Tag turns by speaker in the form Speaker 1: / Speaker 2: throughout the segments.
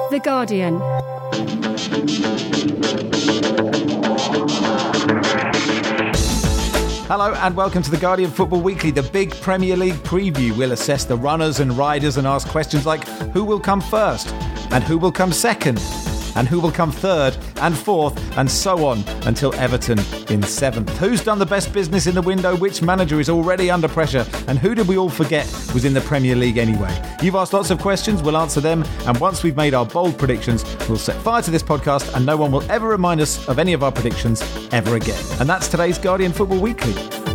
Speaker 1: The Guardian.
Speaker 2: Hello and welcome to The Guardian Football Weekly, the big Premier League preview. We'll assess the runners and riders and ask questions like who will come first and who will come second and who will come third and fourth and so on until Everton in seventh. Who's done the best business in the window? Which manager is already under pressure? And who did we all forget was in the Premier League anyway? You've asked lots of questions, we'll answer them, and once we've made our bold predictions, we'll set fire to this podcast and no one will ever remind us of any of our predictions ever again. And that's today's Guardian Football Weekly.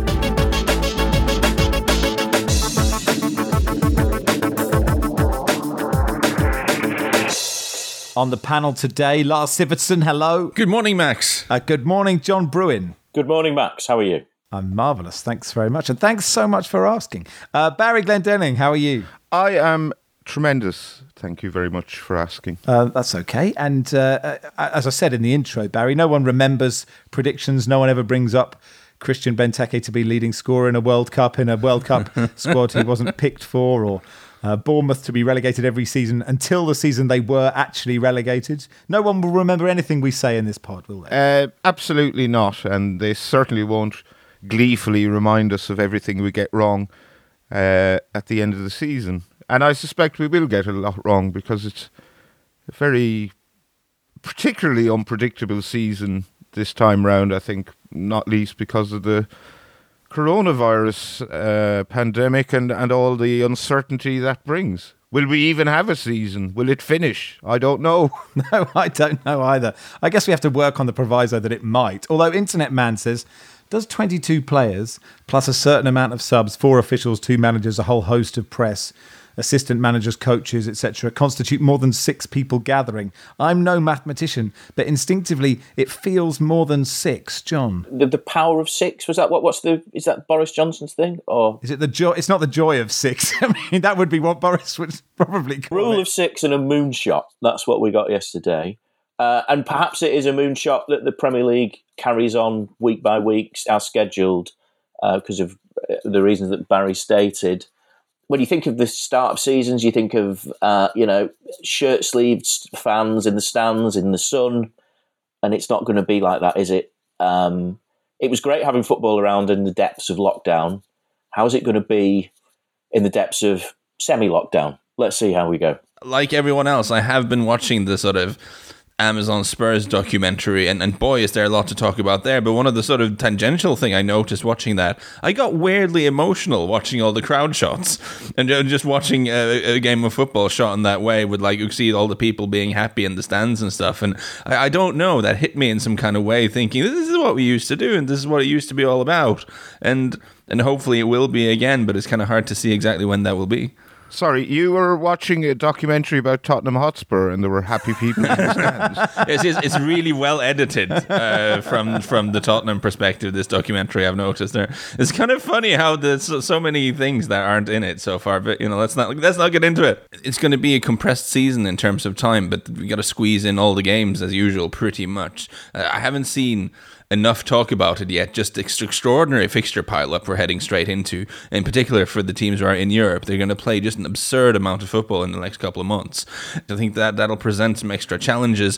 Speaker 2: On the panel today, Lars Sivertsen, hello.
Speaker 3: Good morning, Max.
Speaker 2: Good morning, John Bruin.
Speaker 4: Good morning, Max. How are you?
Speaker 2: I'm marvellous. Thanks very much. And thanks so much for asking. Barry Glendenning, how are you?
Speaker 5: I am tremendous. Thank you very much for asking.
Speaker 2: That's okay. And as I said in the intro, Barry, no one remembers predictions. No one ever brings up Christian Benteke to be leading scorer in a World Cup squad he wasn't picked for, or Bournemouth to be relegated every season until the season they were actually relegated. No one will remember anything we say in this pod, will they?
Speaker 5: Absolutely not. And they certainly won't gleefully remind us of everything we get wrong at the end of the season. And I suspect we will get a lot wrong because it's a very particularly unpredictable season this time round, I think, not least because of the coronavirus pandemic and all the uncertainty that brings. Will we even have a season? Will it finish? I don't know.
Speaker 2: No, I don't know either. I guess we have to work on the proviso that it might. Although Internet Man says, does 22 players plus a certain amount of subs, 4 officials, 2 managers, a whole host of press, assistant managers, coaches, etc., constitute more than 6 people gathering? I'm no mathematician, but instinctively it feels more than 6. John,
Speaker 4: the power of 6, was that is that Boris Johnson's thing, or
Speaker 2: is it the joy? It's not the joy of 6. I mean, that would be what Boris would probably call
Speaker 4: rule
Speaker 2: it.
Speaker 4: of 6 and a moonshot. That's what we got yesterday, and perhaps it is a moonshot that the Premier League carries on week by week as scheduled because of the reasons that Barry stated. When you think of the start of seasons, you think of, shirt-sleeved fans in the stands, in the sun, and it's not going to be like that, is it? It was great having football around in the depths of lockdown. How is it going to be in the depths of semi-lockdown? Let's see how we go.
Speaker 3: Like everyone else, I have been watching the sort of Amazon Spurs documentary, and boy, is there a lot to talk about there. But one of the sort of tangential thing I noticed watching that, I got weirdly emotional watching all the crowd shots and just watching a game of football shot in that way with, like, you see all the people being happy in the stands and stuff. And I don't know, that hit me in some kind of way, thinking this is what we used to do and this is what it used to be all about. And hopefully it will be again, but it's kind of hard to see exactly when that will be.
Speaker 5: Sorry, you were watching a documentary about Tottenham Hotspur and there were happy people in the stands.
Speaker 3: It's really well edited from the Tottenham perspective, this documentary, I've noticed there. It's kind of funny how there's so many things that aren't in it so far, but let's not get into it. It's going to be a compressed season in terms of time, but we got to squeeze in all the games as usual pretty much. I haven't seen enough talk about it yet. Just extraordinary fixture pile-up we're heading straight into, in particular for the teams who are in Europe. They're going to play just an absurd amount of football in the next couple of months. I think that'll present some extra challenges.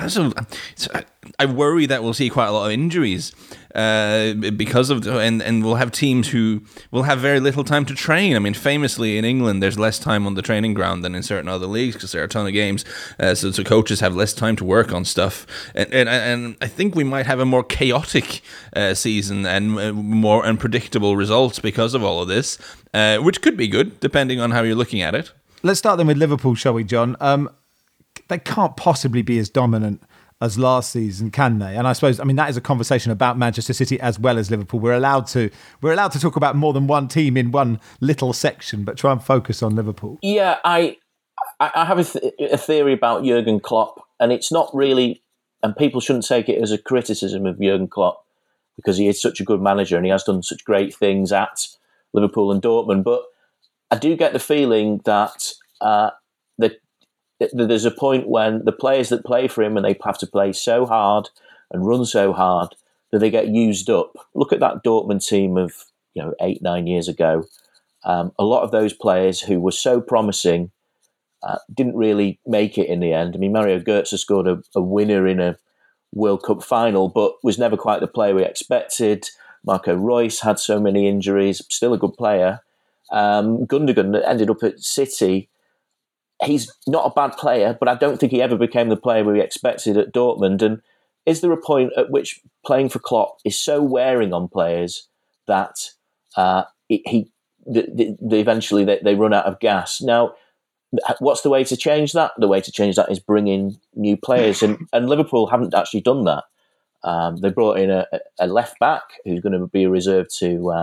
Speaker 3: I worry that we'll see quite a lot of injuries because of, and we'll have teams who will have very little time to train. I mean, famously in England, there's less time on the training ground than in certain other leagues because there are a ton of games. So coaches have less time to work on stuff. And I think we might have a more chaotic season and more unpredictable results because of all of this, which could be good depending on how you're looking at it.
Speaker 2: Let's start then with Liverpool, shall we, John? They can't possibly be as dominant as last season, can they? And I suppose, that is a conversation about Manchester City as well as Liverpool. We're allowed to talk about more than one team in one little section, but try and focus on Liverpool.
Speaker 4: Yeah, I have a theory about Jurgen Klopp, and it's not really, and people shouldn't take it as a criticism of Jurgen Klopp because he is such a good manager and he has done such great things at Liverpool and Dortmund. But I do get the feeling that there's a point when the players that play for him and they have to play so hard and run so hard that they get used up. Look at that Dortmund team of 8-9 years ago. A lot of those players who were so promising Didn't really make it in the end. I mean, Mario Götze scored a winner in a World Cup final, but was never quite the player we expected. Marco Reus had so many injuries, still a good player. Gundogan ended up at City. He's not a bad player, but I don't think he ever became the player we expected at Dortmund. And is there a point at which playing for Klopp is so wearing on players that eventually they run out of gas? Now, what's the way to change that? The way to change that is bring in new players, and Liverpool haven't actually done that. They brought in a left back who's going to be reserved to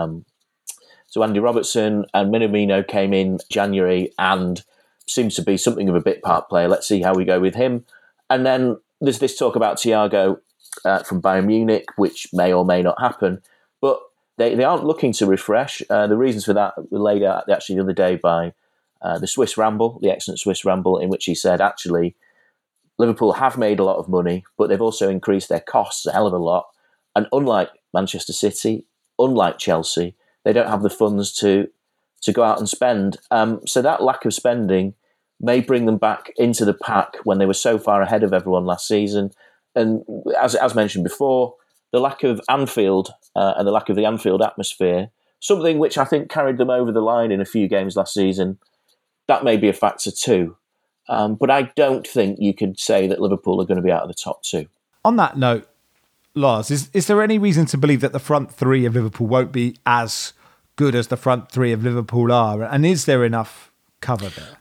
Speaker 4: Andy Robertson, and Minamino came in January and seems to be something of a bit part player. Let's see how we go with him. And then there's this talk about Thiago from Bayern Munich, which may or may not happen, but they aren't looking to refresh. The reasons for that were laid out actually the other day by the Swiss Ramble, the excellent Swiss Ramble, in which he said, actually, Liverpool have made a lot of money, but they've also increased their costs a hell of a lot. And unlike Manchester City, unlike Chelsea, they don't have the funds to go out and spend. So that lack of spending may bring them back into the pack when they were so far ahead of everyone last season. And as mentioned before, the lack of Anfield and the lack of the Anfield atmosphere, something which I think carried them over the line in a few games last season, that may be a factor too. But I don't think you could say that Liverpool are going to be out of the top two.
Speaker 2: On that note, Lars, is there any reason to believe that the front three of Liverpool won't be as good as the front three of Liverpool are? And is there enough cover there?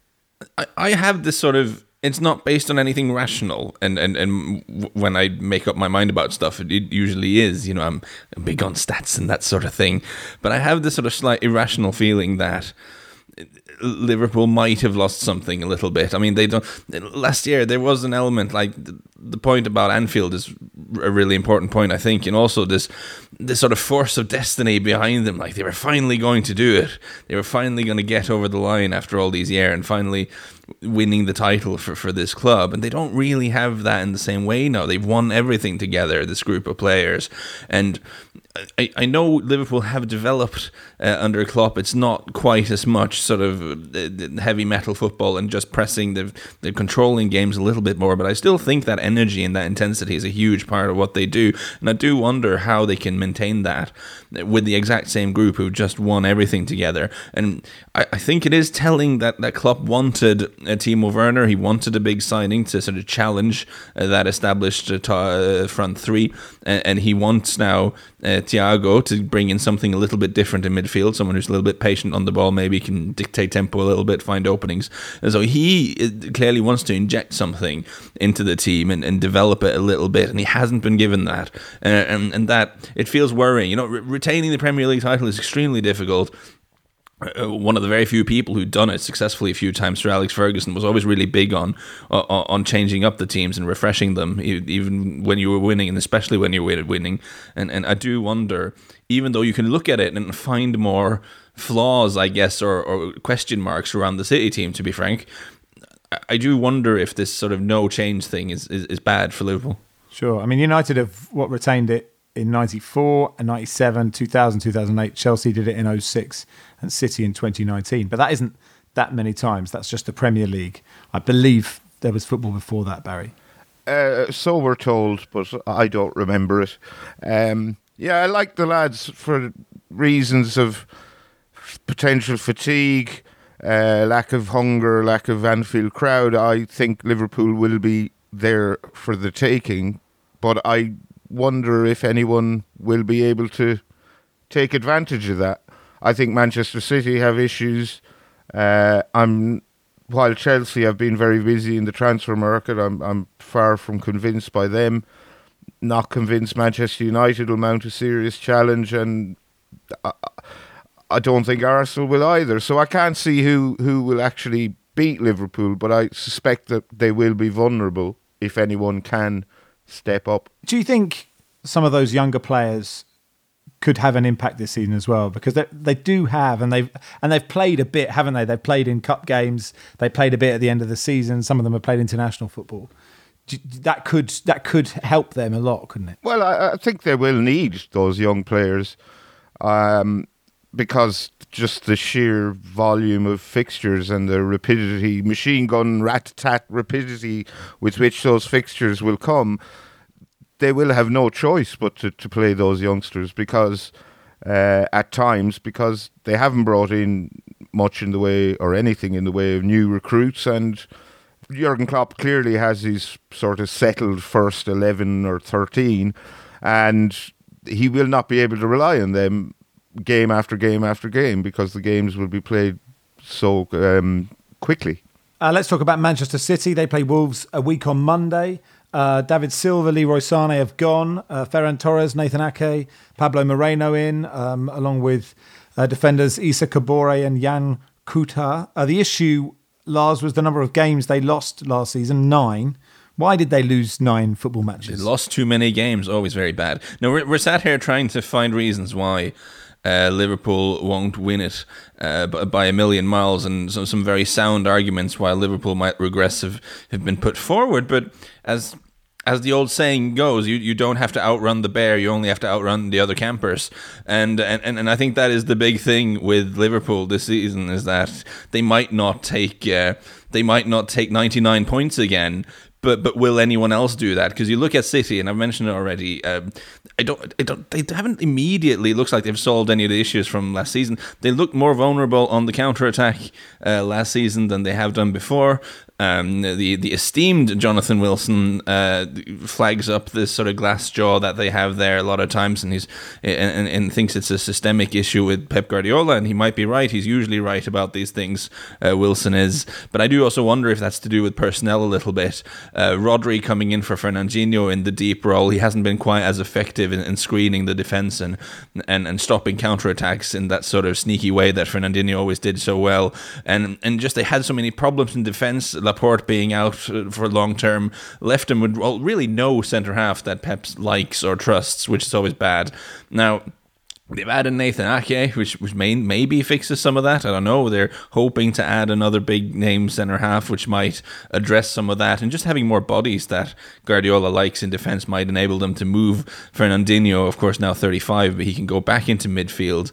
Speaker 3: I have this sort of, it's not based on anything rational, and when I make up my mind about stuff, it usually is, I'm big on stats and that sort of thing, but I have this sort of slight irrational feeling that Liverpool might have lost something a little bit. I mean, they don't. Last year there was an element, like the point about Anfield is a really important point, I think, and also this sort of force of destiny behind them. Like, they were finally going to do it. They were finally going to get over the line after all these years and finally winning the title for this club. And they don't really have that in the same way now. They've won everything together, this group of players. And I know Liverpool have developed under Klopp. It's not quite as much sort of heavy metal football and just pressing. They're controlling games a little bit more, but I still think that energy and that intensity is a huge part of what they do. And I do wonder how they can maintain that with the exact same group who just won everything together. And I think it is telling that Klopp wanted Timo Werner. He wanted a big signing to sort of challenge that established front three, and he wants now Thiago to bring in something a little bit different in midfield, someone who's a little bit patient on the ball, maybe can dictate tempo a little bit, find openings. And so he clearly wants to inject something into the team and develop it a little bit, and he hasn't been given that. And that, it feels worrying. Retaining the Premier League title is extremely difficult. One of the very few people who'd done it successfully a few times, Sir Alex Ferguson, was always really big on changing up the teams and refreshing them, even when you were winning, and especially when you were winning. And I do wonder, even though you can look at it and find more flaws, I guess, or question marks around the City team, to be frank, I do wonder if this sort of no change thing is bad for Liverpool.
Speaker 2: Sure. I mean, United have retained it in 94 and 97, 2000, 2008. Chelsea did it in 06 and City in 2019. But that isn't that many times. That's just the Premier League. I believe there was football before that, Barry.
Speaker 5: So we're told, but I don't remember it. I like the lads for reasons of potential fatigue, lack of hunger, lack of Anfield crowd. I think Liverpool will be there for the taking, but I wonder if anyone will be able to take advantage of that. I think Manchester City have issues. While Chelsea have been very busy in the transfer market, I'm far from convinced by them. Not convinced Manchester United will mount a serious challenge, and I don't think Arsenal will either. So I can't see who will actually beat Liverpool, but I suspect that they will be vulnerable if anyone can step up.
Speaker 2: Do you think some of those younger players could have an impact this season as well? Because they do have, and they've played a bit, haven't they? They've played in cup games. They played a bit at the end of the season. Some of them have played international football. That could help them a lot, couldn't it?
Speaker 5: Well, I think they will need those young players. because just the sheer volume of fixtures and the rapidity, machine gun rat-tat rapidity with which those fixtures will come, they will have no choice but to play those youngsters because at times, because they haven't brought in much in the way or anything in the way of new recruits, and Jurgen Klopp clearly has his sort of settled first 11 or 13, and he will not be able to rely on them game after game after game because the games will be played so quickly.
Speaker 2: Let's talk about Manchester City. They play Wolves a week on Monday. David Silva, Leroy Sané have gone. Ferran Torres, Nathan Ake, Pablo Moreno in, along with defenders Issa Kabore and Jan Kuta. The issue, Lars, was the number of games they lost last season, 9. Why did they lose 9 football matches?
Speaker 3: They lost too many games, always very bad. Now, we're sat here trying to find reasons why Liverpool won't win it by a million miles, and some very sound arguments why Liverpool might regress have been put forward. But as the old saying goes, you don't have to outrun the bear, you only have to outrun the other campers. And I think that is the big thing with Liverpool this season, is that they might not take 99 points again. But will anyone else do that? Because you look at City, and I've mentioned it already. They haven't immediately looks like they've solved any of the issues from last season. They looked more vulnerable on the counter attack last season than they have done before. The esteemed Jonathan Wilson flags up this sort of glass jaw that they have there a lot of times, and he's and thinks it's a systemic issue with Pep Guardiola, and he might be right. He's usually right about these things. Wilson is, but I do also wonder if that's to do with personnel a little bit. Rodri coming in for Fernandinho in the deep role, he hasn't been quite as effective in screening the defence and stopping counterattacks in that sort of sneaky way that Fernandinho always did so well. And just they had so many problems in defence. Laporte being out for long term left him with really no centre half that Pep likes or trusts, which is always bad. Now, they've added Nathan Ake, which maybe fixes some of that. I don't know. They're hoping to add another big name centre half, which might address some of that. And just having more bodies that Guardiola likes in defence might enable them to move Fernandinho, of course, now 35, but he can go back into midfield.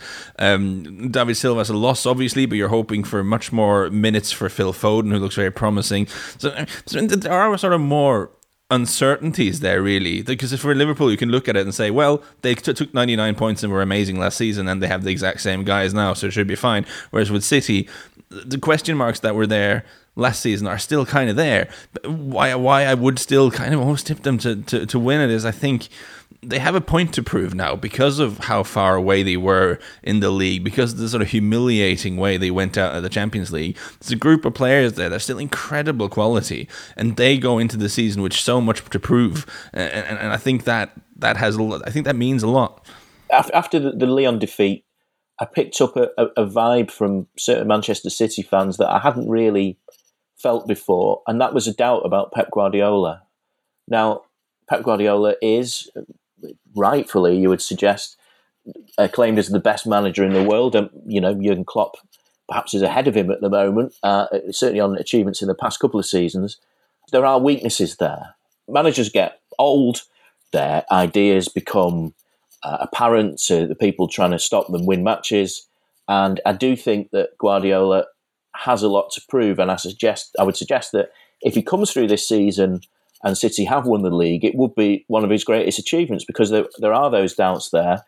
Speaker 3: David Silva's a loss, obviously, but you're hoping for much more minutes for Phil Foden, who looks very promising. So there are sort of more uncertainties there, really, because if for Liverpool you can look at it and say, well, they took 99 points and were amazing last season and they have the exact same guys now, so it should be fine. Whereas with City, the question marks that were there last season are still kind of there. But why I would still kind of almost tip them to win it is I think they have a point to prove now because of how far away they were in the league, because of the sort of humiliating way they went out of the Champions League. There's a group of players there. They're still incredible quality, and they go into the season with so much to prove. And I think that has a lot. I think that means a lot.
Speaker 4: After the Lyon defeat, I picked up a vibe from certain Manchester City fans that I hadn't really felt before, and that was a doubt about Pep Guardiola. Now, Pep Guardiola is, rightfully, you would suggest, acclaimed as the best manager in the world. And, Jurgen Klopp perhaps is ahead of him at the moment, certainly on achievements in the past couple of seasons. There are weaknesses there. Managers get old, their ideas become apparent to the people trying to stop them win matches. And I do think that Guardiola has a lot to prove. And I would suggest that if he comes through this season and City have won the league, it would be one of his greatest achievements because there are those doubts there.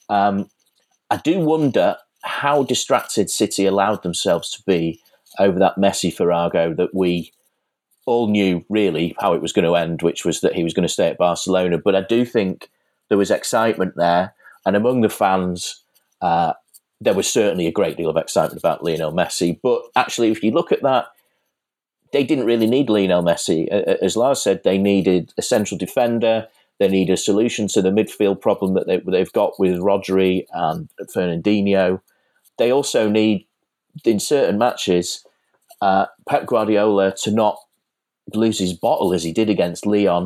Speaker 4: I do wonder how distracted City allowed themselves to be over that Messi farrago that we all knew really how it was going to end, which was that he was going to stay at Barcelona. But I do think there was excitement there. And among the fans, there was certainly a great deal of excitement about Lionel Messi. But actually, if you look at that, they didn't really need Lionel Messi. As Lars said, they needed a central defender. They need a solution to the midfield problem that they've got with Rodri and Fernandinho. They also need, in certain matches, Pep Guardiola to not lose his bottle as he did against Lyon.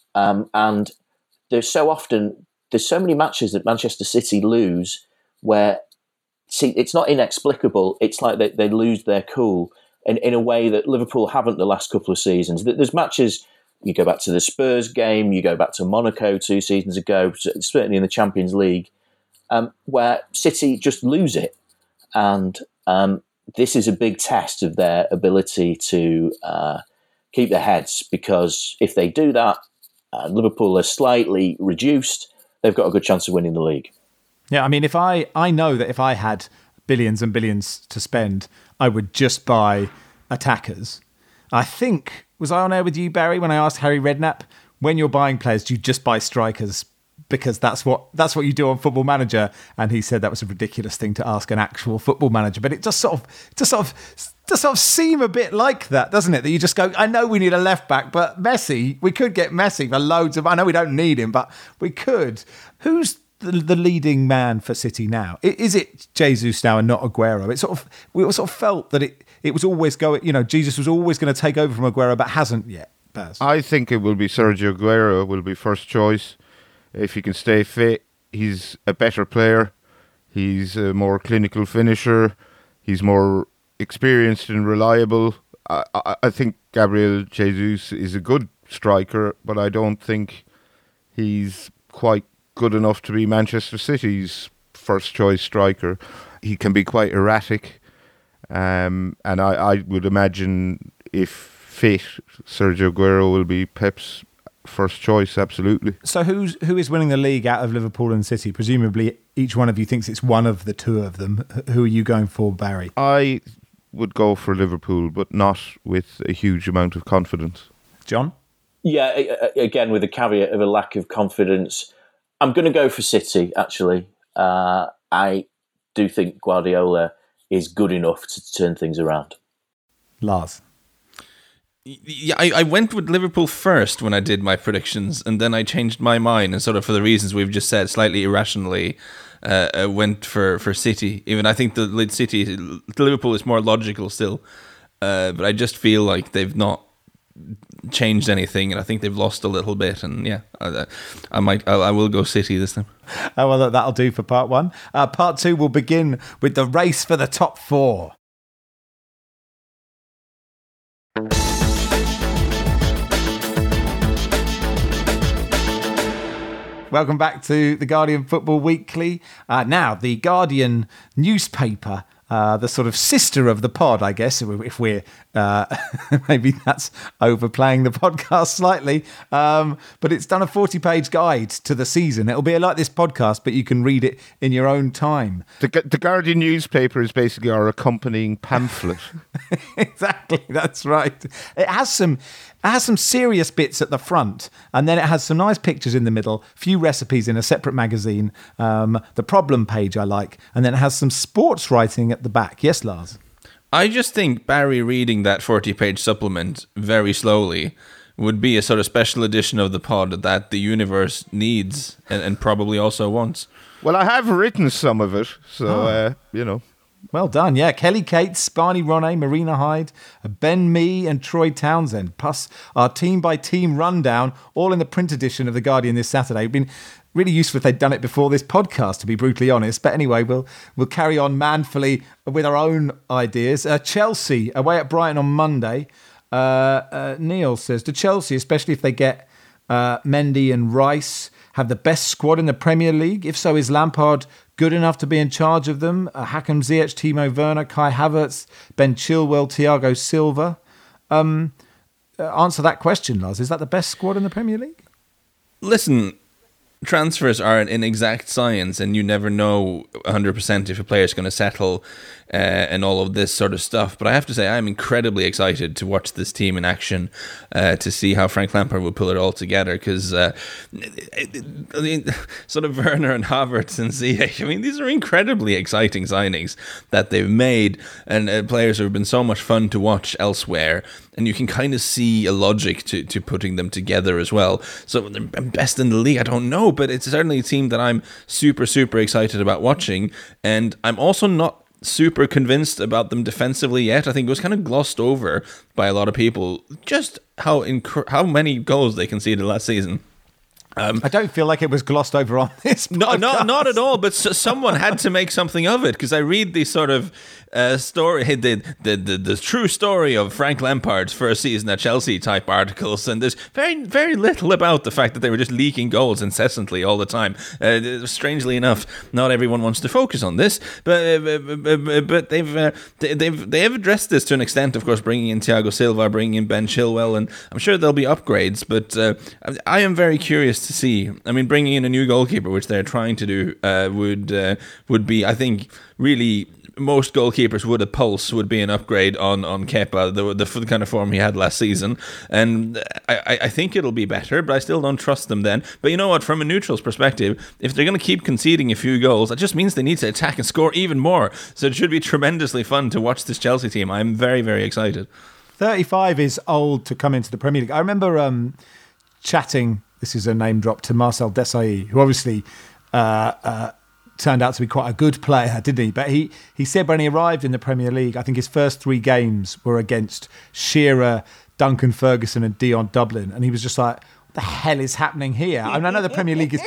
Speaker 4: And there's so many matches that Manchester City lose where, it's not inexplicable. It's like they lose their cool in a way that Liverpool haven't the last couple of seasons. There's matches, you go back to the Spurs game, you go back to Monaco 2 seasons ago, certainly in the Champions League, where City just lose it. And this is a big test of their ability to keep their heads, because if they do that, Liverpool are slightly reduced, they've got a good chance of winning the league.
Speaker 2: Yeah, I mean, if I know that if I had billions and billions to spend, I would just buy attackers. I think, was I on air with you, Barry, when I asked Harry Redknapp, when you're buying players, do you just buy strikers because that's what you do on Football Manager? And he said that was a ridiculous thing to ask an actual football manager, but it just sort of seem a bit like that, doesn't it? That you just go, I know we need a left back, but Messi, we could get Messi for loads of. I know we don't need him, but we could. Who's the leading man for City now? Is it Jesus now and not Aguero? We sort of felt that it was always going. Jesus was always going to take over from Aguero, but hasn't yet. Baz.
Speaker 5: I think it will be Sergio Aguero will be first choice if he can stay fit. He's a better player. He's a more clinical finisher. He's more experienced and reliable. I think Gabriel Jesus is a good striker, but I don't think he's quite good enough to be Manchester City's first choice striker. He can be quite erratic, and I would imagine if fit, Sergio Aguero will be Pep's first choice, absolutely.
Speaker 2: So who is winning the league out of Liverpool and City? Presumably each one of you thinks it's one of the two of them. Who are you going for, Barry?
Speaker 5: I would go for Liverpool, but not with a huge amount of confidence.
Speaker 2: John?
Speaker 4: Yeah, again, with the caveat of a lack of confidence, I'm going to go for City, actually. I do think Guardiola is good enough to turn things around.
Speaker 2: Lars?
Speaker 3: Yeah, I went with Liverpool first when I did my predictions, and then I changed my mind, and sort of for the reasons we've just said, slightly irrationally, went for City. Even I think the Liverpool is more logical still, but I just feel like they've not changed anything, and I think they've lost a little bit. And yeah, I will go City this time.
Speaker 2: Oh, well, that'll do for part one. Part two will begin with the race for the top four. Welcome back to the Guardian Football Weekly. Now, the Guardian newspaper, the sort of sister of the pod, I guess, if we're maybe that's overplaying the podcast slightly, but it's done a 40-page guide to the season. It'll be like this podcast, but you can read it in your own time.
Speaker 5: The Guardian newspaper is basically our accompanying pamphlet.
Speaker 2: Exactly, that's right. It has some serious bits at the front, and then it has some nice pictures in the middle, few recipes in a separate magazine, the problem page I like, and then it has some sports writing at the back. Yes, Lars?
Speaker 3: I just think Barry reading that 40-page supplement very slowly would be a sort of special edition of the pod that the universe needs and probably also wants.
Speaker 5: Well, I have written some of it, so,
Speaker 2: Well done, yeah. Kelly Cates, Barney Ronay, Marina Hyde, Ben Mee and Troy Townsend, plus our team-by-team rundown, all in the print edition of The Guardian this Saturday. It'd been really useful if they'd done it before this podcast, to be brutally honest. But anyway, we'll carry on manfully with our own ideas. Chelsea, away at Brighton on Monday. Neil says, do Chelsea, especially if they get Mendy and Rice, have the best squad in the Premier League? If so, is Lampard good enough to be in charge of them? Hakim Ziyech, Timo Werner, Kai Havertz, Ben Chilwell, Thiago Silva. Answer that question, Lars. Is that the best squad in the Premier League?
Speaker 3: Listen, transfers are an inexact science, and you never know 100% if a player is going to settle and all of this sort of stuff. But I have to say, I'm incredibly excited to watch this team in action, to see how Frank Lampard will pull it all together. Because, sort of Werner and Havertz and Ziyech, I mean, these are incredibly exciting signings that they've made, and players who have been so much fun to watch elsewhere. And you can kind of see a logic to putting them together as well. So they're best in the league, I don't know, but it's certainly a team that I'm super, super excited about watching. And I'm also not super convinced about them defensively yet. I think it was kind of glossed over by a lot of people just how many goals they conceded last season.
Speaker 2: I don't feel like it was glossed over on this podcast.
Speaker 3: No, not at all. But someone had to make something of it, because I read the sort of story, the true story of Frank Lampard's first season at Chelsea type articles, and there's very little about the fact that they were just leaking goals incessantly all the time. Strangely enough, not everyone wants to focus on this, but they've addressed this to an extent. Of course, bringing in Thiago Silva, bringing in Ben Chilwell, and I'm sure there'll be upgrades. But I am very curious to see. I mean, bringing in a new goalkeeper, which they're trying to do, would be, I think, really, most goalkeepers would be an upgrade on Kepa, the kind of form he had last season. And I think it'll be better, but I still don't trust them then. But you know what? From a neutral's perspective, if they're going to keep conceding a few goals, that just means they need to attack and score even more. So it should be tremendously fun to watch this Chelsea team. I'm very, very excited.
Speaker 2: 35 is old to come into the Premier League. I remember chatting, this is a name drop, to Marcel Desailly, who obviously turned out to be quite a good player, didn't he? But he said when he arrived in the Premier League, I think his first 3 games were against Shearer, Duncan Ferguson and Dion Dublin. And he was just like, what the hell is happening here? I mean, I know the Premier League is,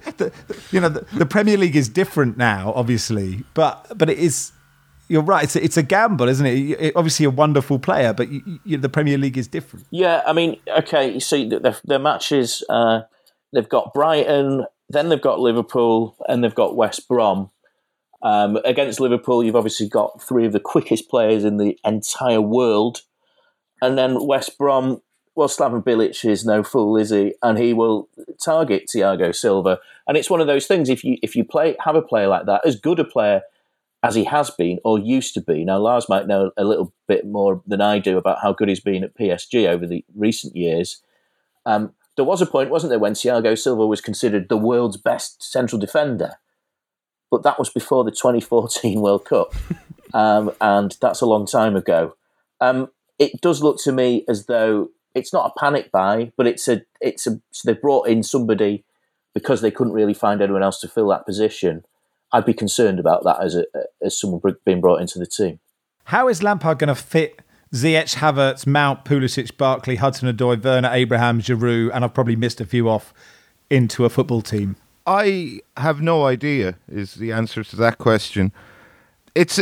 Speaker 2: the Premier League is different now, obviously, but it is, you're right, it's a gamble, isn't it? Obviously a wonderful player, but the Premier League is different.
Speaker 4: Yeah, I mean, okay, you see, their matches, they've got Brighton, then they've got Liverpool, and they've got West Brom. Against Liverpool, you've obviously got 3 of the quickest players in the entire world. And then West Brom, well, Slaven Bilic is no fool, is he? And he will target Thiago Silva. And it's one of those things, if you have a player like that, as good a player as he has been or used to be. Now, Lars might know a little bit more than I do about how good he's been at PSG over the recent years. There was a point, wasn't there, when Thiago Silva was considered the world's best central defender. But that was before the 2014 World Cup. And that's a long time ago. It does look to me as though it's not a panic buy, but so they've brought in somebody because they couldn't really find anyone else to fill that position. I'd be concerned about that as someone being brought into the team.
Speaker 2: How is Lampard going to fit Ziyech, Havertz, Mount, Pulisic, Barkley, Hudson-Odoi, Werner, Abraham, Giroud, and I've probably missed a few off, into a football team?
Speaker 5: I have no idea is the answer to that question. It's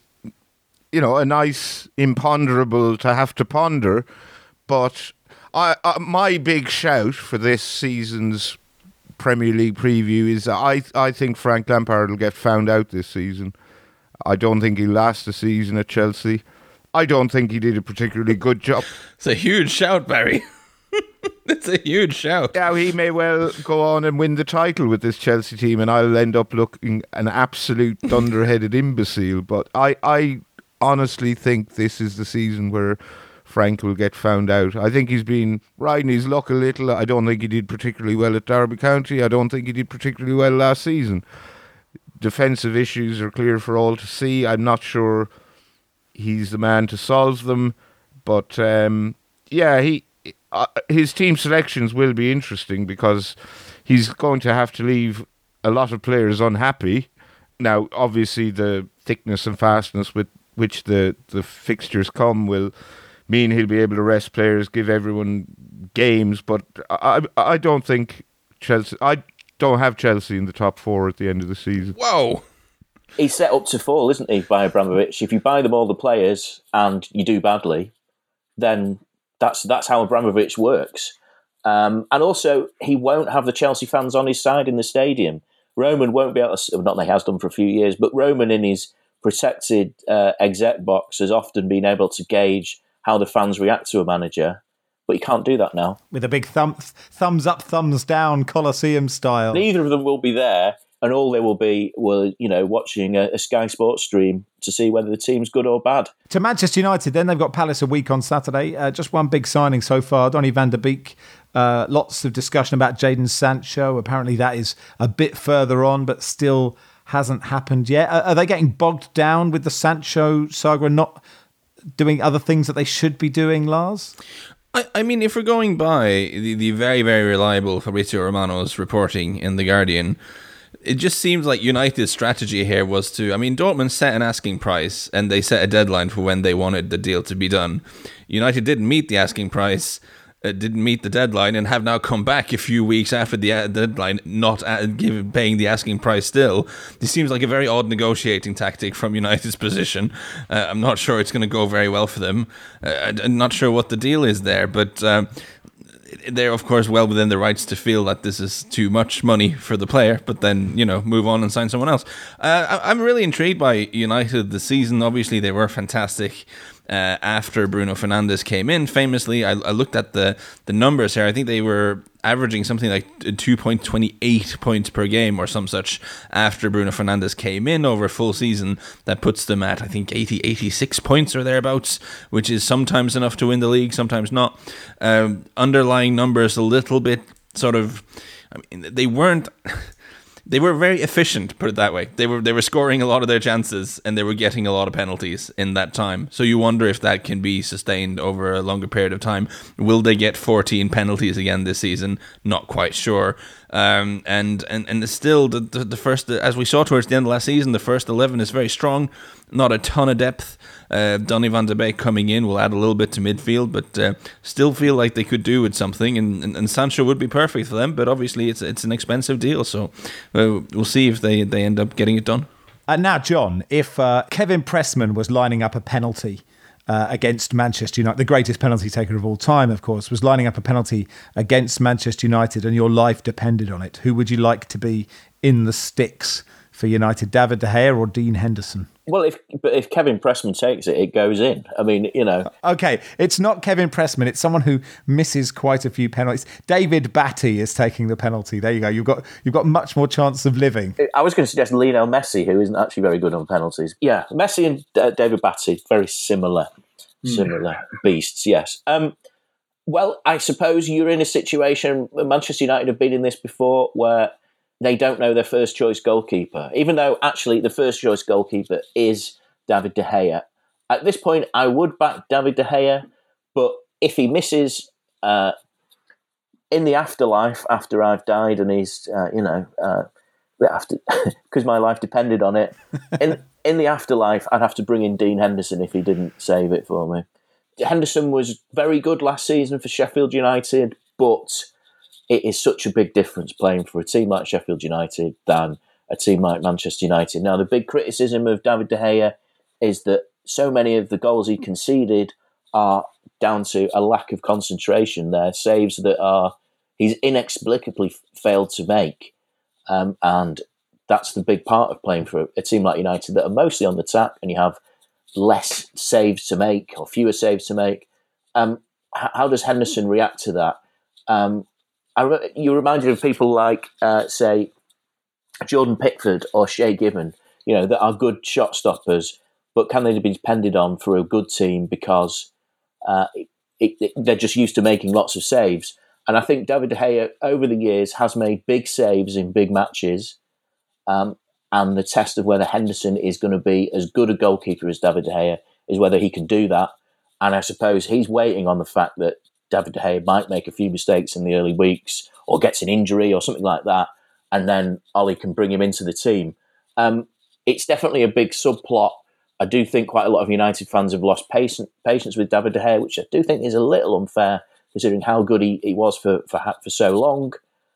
Speaker 5: a nice imponderable to have to ponder, but my big shout for this season's Premier League preview is I think Frank Lampard will get found out this season. I don't think he'll last the season at Chelsea. I don't think he did a particularly good job.
Speaker 3: It's a huge shout, Barry. It's a huge shout.
Speaker 5: Yeah, he may well go on and win the title with this Chelsea team, and I'll end up looking an absolute thunderheaded imbecile. But I honestly think this is the season where Frank will get found out. I think he's been riding his luck a little. I don't think he did particularly well at Derby County. I don't think he did particularly well last season. Defensive issues are clear for all to see. I'm not sure he's the man to solve them. But his team selections will be interesting because he's going to have to leave a lot of players unhappy. Now, obviously, the thickness and fastness with which the fixtures come will mean he'll be able to rest players, give everyone games. But I don't think Chelsea... I don't have Chelsea in the top 4 at the end of the season.
Speaker 3: Whoa!
Speaker 4: He's set up to fall, isn't he, by Abramovich? If you buy them all the players and you do badly, then that's how Abramovich works. And also, he won't have the Chelsea fans on his side in the stadium. Roman won't be able to... Not that he has done for a few years, but Roman in his protected exec box has often been able to gauge how the fans react to a manager, but you can't do that now.
Speaker 2: With a big thumbs up, thumbs down, Colosseum style.
Speaker 4: Neither of them will be there, and all they will be watching a Sky Sports stream to see whether the team's good or bad.
Speaker 2: To Manchester United, then they've got Palace a week on Saturday. Just one big signing so far, Donny van der Beek. Lots of discussion about Jadon Sancho. Apparently that is a bit further on, but still hasn't happened yet. Are they getting bogged down with the Sancho saga and not doing other things that they should be doing, Lars?
Speaker 3: I mean, if we're going by the very, very reliable Fabrizio Romano's reporting in The Guardian, it just seems like United's strategy here was to... I mean, Dortmund set an asking price and they set a deadline for when they wanted the deal to be done. United didn't meet the asking price, didn't meet the deadline and have now come back a few weeks after the deadline, not paying the asking price still. This seems like a very odd negotiating tactic from United's position. I'm not sure it's going to go very well for them. I'm not sure what the deal is there, but they're, of course, well within their rights to feel that this is too much money for the player, but then, move on and sign someone else. I'm really intrigued by United this season. Obviously, they were fantastic after Bruno Fernandes came in. Famously, I looked at the numbers here. I think they were averaging something like 2.28 points per game or some such after Bruno Fernandes came in over a full season. That puts them at, I think, 86 points or thereabouts, which is sometimes enough to win the league, sometimes not. Underlying numbers a little bit sort of, they weren't... They were very efficient, put it that way. They were scoring a lot of their chances and they were getting a lot of penalties in that time. So you wonder if that can be sustained over a longer period of time. Will they get 14 penalties again this season? Not quite sure. And still, the first, as we saw towards the end of last season, the first 11 is very strong. Not a ton of depth. Donny van de Beek coming in will add a little bit to midfield, but still feel like they could do with something. And Sancho would be perfect for them, but obviously it's an expensive deal. So we'll see if they end up getting it done.
Speaker 2: Now, John, if Kevin Pressman was lining up a penalty against Manchester United, the greatest penalty taker of all time, of course, was lining up a penalty against Manchester United and your life depended on it, who would you like to be in the sticks for United, David De Gea or Dean Henderson?
Speaker 4: Well, if Kevin Pressman takes it, it goes in. I mean,
Speaker 2: Okay, it's not Kevin Pressman. It's someone who misses quite a few penalties. David Batty is taking the penalty. There you go. You've got much more chance of living.
Speaker 4: I was going to suggest Lionel Messi, who isn't actually very good on penalties. Yeah, Messi and David Batty, very similar beasts, yes. Well, I suppose you're in a situation, Manchester United have been in this before, where they don't know their first choice goalkeeper, even though actually the first choice goalkeeper is David De Gea. At this point, I would back David De Gea, but if he misses in the afterlife after I've died and he's, because my life depended on it, in the afterlife, I'd have to bring in Dean Henderson if he didn't save it for me. Henderson was very good last season for Sheffield United, but it is such a big difference playing for a team like Sheffield United than a team like Manchester United. Now, the big criticism of David De Gea is that so many of the goals he conceded are down to a lack of concentration there, saves that he's inexplicably failed to make. And that's the big part of playing for a team like United that are mostly on the attack and you have less saves to make or fewer saves to make. How does Henderson react to that? You reminded of people like, say, Jordan Pickford or Shea Given, that are good shot stoppers, but can they be depended on for a good team because they're just used to making lots of saves? And I think David De Gea, over the years, has made big saves in big matches. And the test of whether Henderson is going to be as good a goalkeeper as David De Gea is whether he can do that. And I suppose he's waiting on the fact that David De Gea might make a few mistakes in the early weeks or gets an injury or something like that, and then Ollie can bring him into the team. It's definitely a big subplot. I do think quite a lot of United fans have lost patience with David De Gea, which I do think is a little unfair considering how good he was for so long.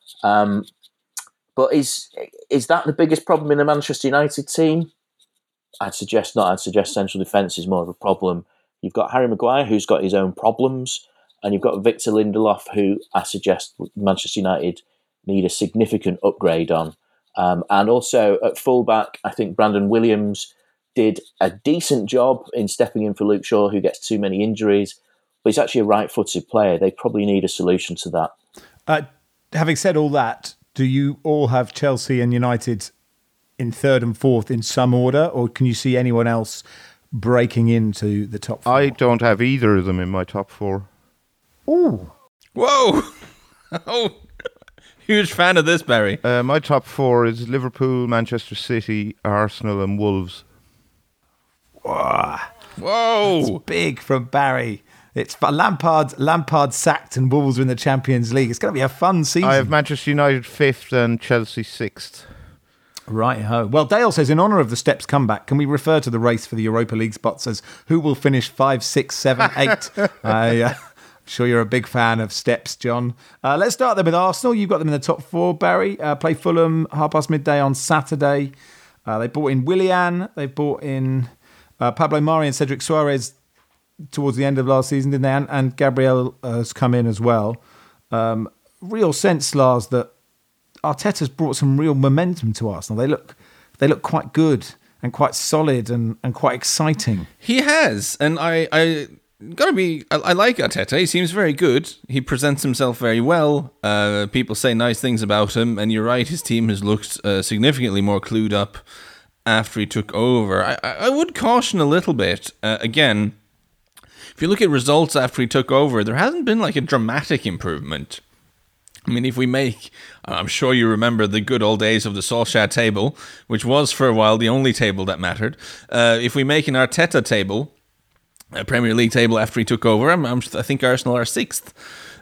Speaker 4: But is that the biggest problem in the Manchester United team? I'd suggest not. I'd suggest central defence is more of a problem. You've got Harry Maguire, who's got his own problems, and you've got Victor Lindelof, who I suggest Manchester United need a significant upgrade on. And also at fullback, I think Brandon Williams did a decent job in stepping in for Luke Shaw, who gets too many injuries, but he's actually a right-footed player. They probably need a solution to that.
Speaker 2: Having said all that, do you all have Chelsea and United in third and fourth in some order, or can you see anyone else breaking into the top four?
Speaker 5: I don't have either of them in my top four.
Speaker 2: Ooh.
Speaker 3: Whoa! Oh, huge fan of this, Barry.
Speaker 5: My top four is Liverpool, Manchester City, Arsenal and Wolves.
Speaker 2: Whoa!
Speaker 3: Whoa!
Speaker 2: That's big from Barry. It's Lampard sacked and Wolves are in the Champions League. It's going to be a fun season.
Speaker 5: I have Manchester United 5th and Chelsea 6th.
Speaker 2: Right-ho. Well, Dale says, in honour of the Steps comeback, can we refer to the race for the Europa League spots as who will finish 5, 6, 7, 8? I'm Sure, you're a big fan of steps, John. Let's start then with Arsenal. You've got them in the top 4, Barry. Play Fulham midday on Saturday. They brought in Willian. They brought in Pablo Mari and Cedric Suarez towards the end of last season, didn't they? And Gabriel has come in as well. Real sense, Lars, that Arteta's brought some real momentum to Arsenal. They look quite good and quite solid and quite exciting.
Speaker 3: He has, and I like Arteta. He seems very good. He presents himself very well. People say nice things about him, and you're right, his team has looked significantly more clued up after he took over. I would caution a little bit. Again, if you look at results after he took over, there hasn't been like a dramatic improvement. I mean, if we make, I'm sure you remember the good old days of the Solskjaer table, which was for a while the only table that mattered. If we make an Arteta table, a Premier League table after he took over, I think Arsenal are 6th,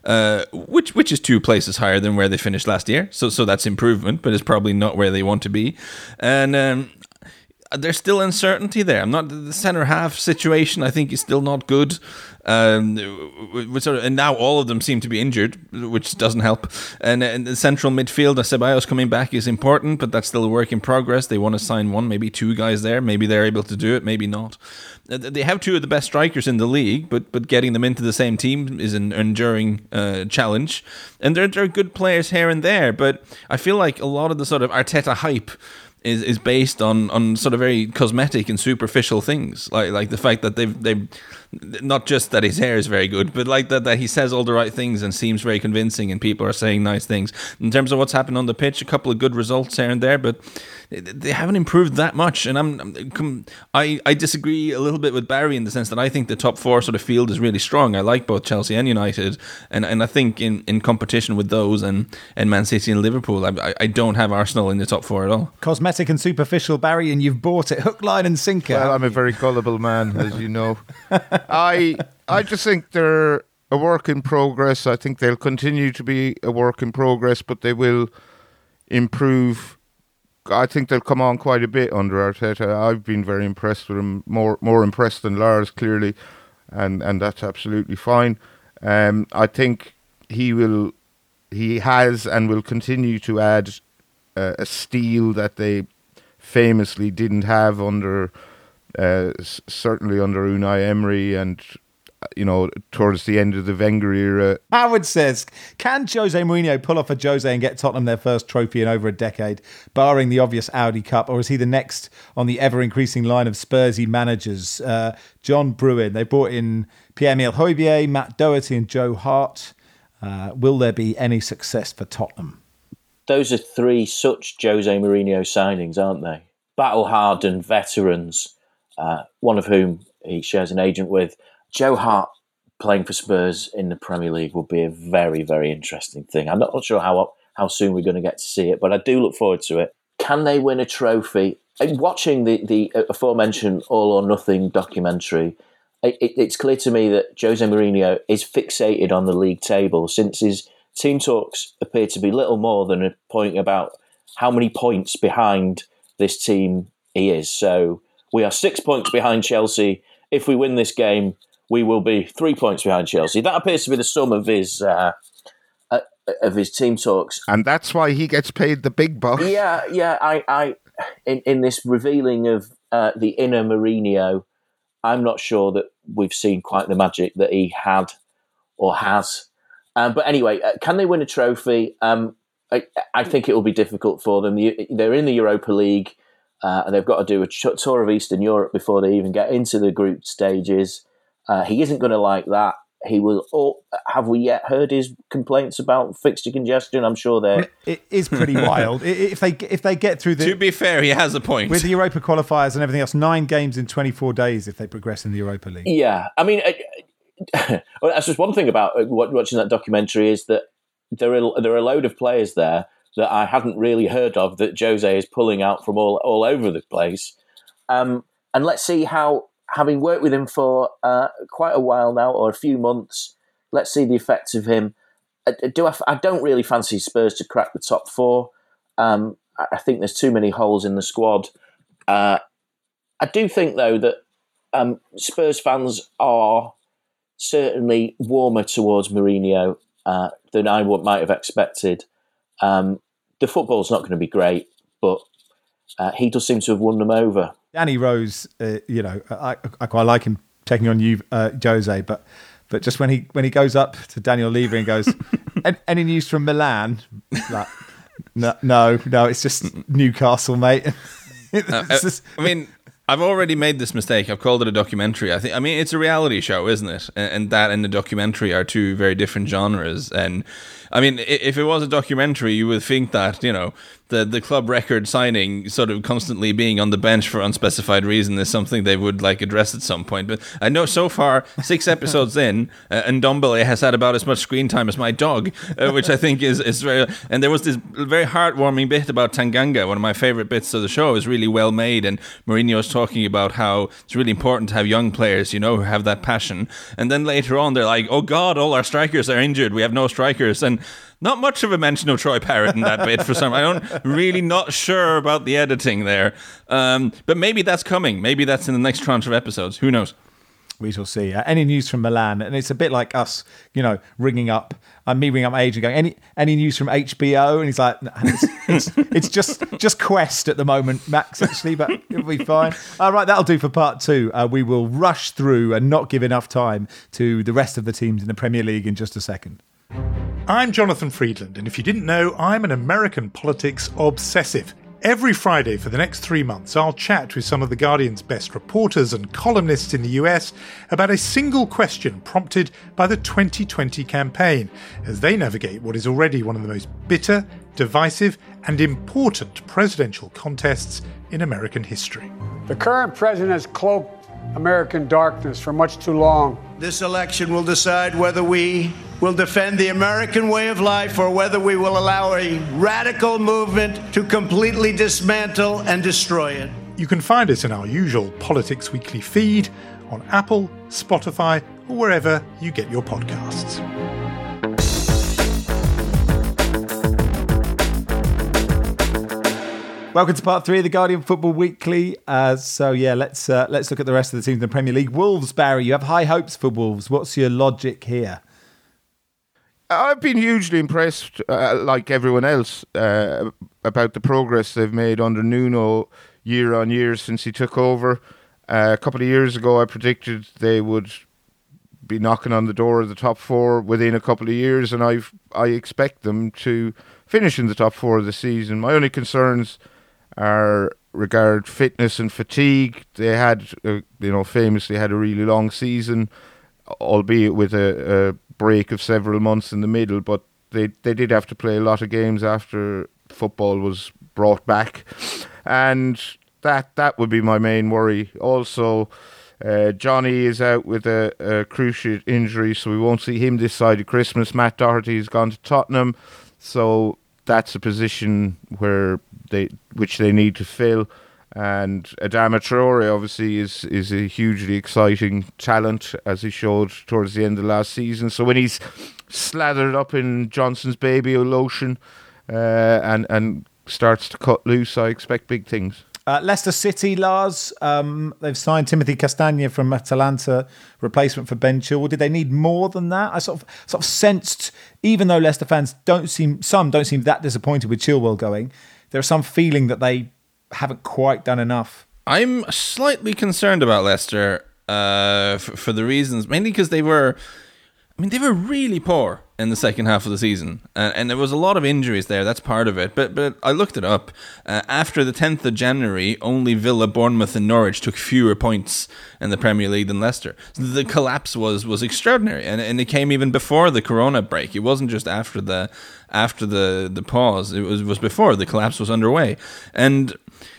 Speaker 3: which is 2 places higher than where they finished last year. So that's improvement, but it's probably not where they want to be. And there's still uncertainty there. The centre half situation, I think, is still not good. And now all of them seem to be injured, which doesn't help. And the central midfield, Ceballos coming back is important, but that's still a work in progress. They want to sign 1, maybe 2 guys there. Maybe they're able to do it, maybe not. They have 2 of the best strikers in the league, but getting them into the same team is an enduring challenge. And they're good players here and there, but I feel like a lot of the sort of Arteta hype is based on sort of very cosmetic and superficial things, like the fact that they've not just that his hair is very good, but like that he says all the right things and seems very convincing, and people are saying nice things. In terms of what's happened on the pitch, a couple of good results here and there, but they haven't improved that much. And I disagree a little bit with Barry in the sense that I think the top 4 sort of field is really strong. I like both Chelsea and United, and I think in competition with those and Man City and Liverpool, I don't have Arsenal in the top 4 at all.
Speaker 2: Cosmetic and superficial, Barry, and you've bought it hook, line and sinker.
Speaker 5: Well, I'm a very gullible man, as you know. I just think they're a work in progress. I think they'll continue to be a work in progress, but they will improve. I think they'll come on quite a bit under Arteta. I've been very impressed with him, more impressed than Lars, clearly, and that's absolutely fine. I think he has and will continue to add a steel that they famously didn't have under, certainly under Unai Emery and, towards the end of the Wenger era.
Speaker 2: Howard says, can Jose Mourinho pull off a Jose and get Tottenham their first trophy in over a decade, barring the obvious Audi Cup, or is he the next on the ever-increasing line of Spursy managers? John Bruin, they brought in Pierre-Emile Højbjerg, Matt Doherty and Joe Hart. Will there be any success for Tottenham?
Speaker 4: Those are 3 such Jose Mourinho signings, aren't they? Battle-hardened veterans, one of whom he shares an agent with. Joe Hart playing for Spurs in the Premier League would be a very, very interesting thing. I'm not sure how soon we're going to get to see it, but I do look forward to it. Can they win a trophy? Watching the aforementioned All or Nothing documentary, it's clear to me that Jose Mourinho is fixated on the league table, since his team talks appear to be little more than a point about how many points behind this team he is. So we are 6 points behind Chelsea. If we win this game, we will be 3 points behind Chelsea. That appears to be the sum of his team talks,
Speaker 5: and that's why he gets paid the big bucks.
Speaker 4: Yeah. I in this revealing of the inner Mourinho, I'm not sure that we've seen quite the magic that he had or has. But anyway, can they win a trophy? I think it will be difficult for them. They're in the Europa League, and they've got to do a tour of Eastern Europe before they even get into the group stages. He isn't going to like that. He will. Have we yet heard his complaints about fixture congestion? I'm sure
Speaker 2: it is pretty wild. If they get through the.
Speaker 3: To be fair, he has a point
Speaker 2: with the Europa qualifiers and everything else. 9 games in 24 days if they progress in the Europa League.
Speaker 4: Yeah, I mean, that's just one thing about watching that documentary is that there are a load of players there that I hadn't really heard of that Jose is pulling out from all over the place, and let's see how. Having worked with him for quite a while now, or a few months, let's see the effects of him. I don't really fancy Spurs to crack the top 4. I think there's too many holes in the squad. I do think, though, that Spurs fans are certainly warmer towards Mourinho than I might have expected. The football's not going to be great, but he does seem to have won them over.
Speaker 2: Danny Rose, I quite like him taking on you, Jose, but just when he goes up to Daniel Levy and goes, any news from Milan? Like, no, it's just Newcastle, mate.
Speaker 3: I've already made this mistake. I've called it a documentary. It's a reality show, isn't it? And that and the documentary are two very different genres. And if it was a documentary, you would think that, the club record signing sort of constantly being on the bench for unspecified reason is something they would address at some point. But I know so far, 6 episodes in, and Ndombele has had about as much screen time as my dog, which I think is very... And there was this very heartwarming bit about Tanganga, one of my favourite bits of the show. It was really well made, and Mourinho was talking about how it's really important to have young players, who have that passion. And then later on, they're like, oh God, all our strikers are injured. We have no strikers. And not much of a mention of Troy Parrott in that bit for some. I'm really not sure about the editing there. But maybe that's coming. Maybe that's in the next tranche of episodes. Who knows?
Speaker 2: We shall see. Any news from Milan? And it's a bit like us, ringing up my agent going, any news from HBO? And he's like, no, it's just Quest at the moment, Max, actually, but it'll be fine. All right, that'll do for part 2. We will rush through and not give enough time to the rest of the teams in the Premier League in just a second.
Speaker 1: I'm Jonathan Friedland, and if you didn't know, I'm an American politics obsessive. Every Friday for the next 3 months, I'll chat with some of The Guardian's best reporters and columnists in the US about a single question prompted by the 2020 campaign, as they navigate what is already one of the most bitter, divisive, and important presidential contests in American history.
Speaker 6: The current president has cloaked American darkness for much too long.
Speaker 7: This election will decide whether we will defend the American way of life or whether we will allow a radical movement to completely dismantle and destroy it.
Speaker 1: You can find us in our usual Politics Weekly feed on Apple, Spotify, or wherever you get your podcasts.
Speaker 2: Welcome to part 3 of the Guardian Football Weekly. Let's look at the rest of the teams in the Premier League. Wolves, Barry, you have high hopes for Wolves. What's your logic here?
Speaker 5: I've been hugely impressed, like everyone else, about the progress they've made under Nuno year on year since he took over. A couple of years ago, I predicted they would be knocking on the door of the top 4 within a couple of years, and I expect them to finish in the top 4 of the season. My only concerns are regard fitness and fatigue. They had, famously had a really long season, albeit with a break of several months in the middle, but they did have to play a lot of games after football was brought back, and that would be my main worry. Also, Johnny is out with a cruciate injury, so we won't see him this side of Christmas. Matt Doherty has gone to Tottenham, so that's a position which they need to fill. And Adama Traore obviously is a hugely exciting talent, as he showed towards the end of last season. So when he's slathered up in Johnson's baby lotion and starts to cut loose, I expect big things.
Speaker 2: Leicester City, Lars, they've signed Timothy Castagna from Atalanta, replacement for Ben Chilwell. Did they need more than that? I sort of sensed, even though Leicester fans don't seem that disappointed with Chilwell going, there's some feeling that they haven't quite done enough.
Speaker 3: I'm slightly concerned about Leicester for the reasons, mainly because they were really poor in the second half of the season, and there was a lot of injuries there. That's part of it. But I looked it up. After the 10th of January, only Villa, Bournemouth, and Norwich took fewer points in the Premier League than Leicester. So the collapse was extraordinary, and it came even before the Corona break. It wasn't just after the pause. It was before the collapse was underway, and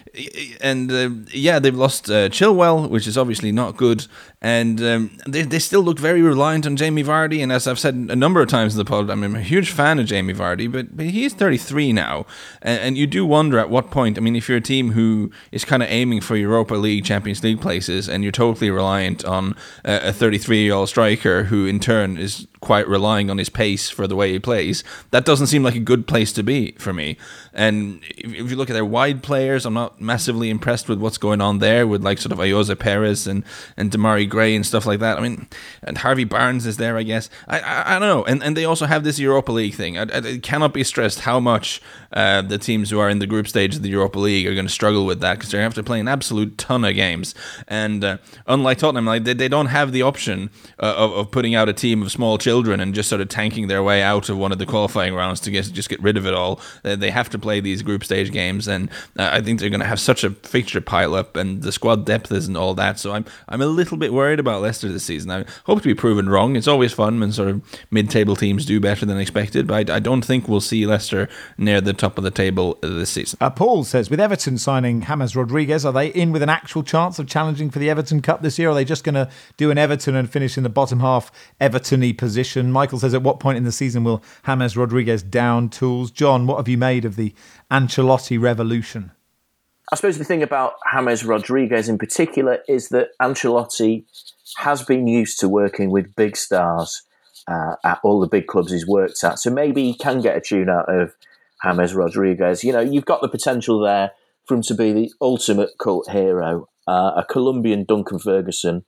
Speaker 3: they've lost Chilwell, which is obviously not good, and they still look very reliant on Jamie Vardy. And as I've said a number of times in the pod, I'm a huge fan of Jamie Vardy, but he is 33 now, and you do wonder at what point. I mean, if you're a team who is kind of aiming for Europa League, Champions League places, and you're totally reliant on a 33-year-old striker who in turn is quite relying on his pace for the way he plays, that doesn't seem like a good place to be for me. And if you look at their wide players, I'm not massively impressed with what's going on there with like sort of Ayoze Perez and Damari Gray and stuff like that. I mean, and Harvey Barnes is there, I guess. I don't know. And they also have this Europa League thing. It cannot be stressed how much the teams who are in the group stage of the Europa League are going to struggle with that, because they have to play an absolute ton of games. And unlike Tottenham, like they don't have the option of putting out a team of small children and just sort of tanking their way out of one of the qualifying rounds to just get rid of it all. They have to play these group stage games, and I think they're going to have such a fixture pile up, and the squad depth isn't all that. So I'm a little bit worried about Leicester this season. I hope to be proven wrong. It's always fun when sort of mid-table teams do better than expected, but I don't think we'll see Leicester near the top of the table this season.
Speaker 2: Paul says, with Everton signing James Rodriguez, are they in with an actual chance of challenging for the Everton Cup this year? Or are they just going to do an Everton and finish in the bottom half Everton-y position? Michael says, at what point in the season will James Rodriguez down tools? John, what have you made of the Ancelotti revolution?
Speaker 4: I suppose the thing about James Rodriguez in particular is that Ancelotti has been used to working with big stars at all the big clubs he's worked at. So maybe he can get a tune out of James Rodriguez. You know, you've got the potential there for him to be the ultimate cult hero, a Colombian Duncan Ferguson.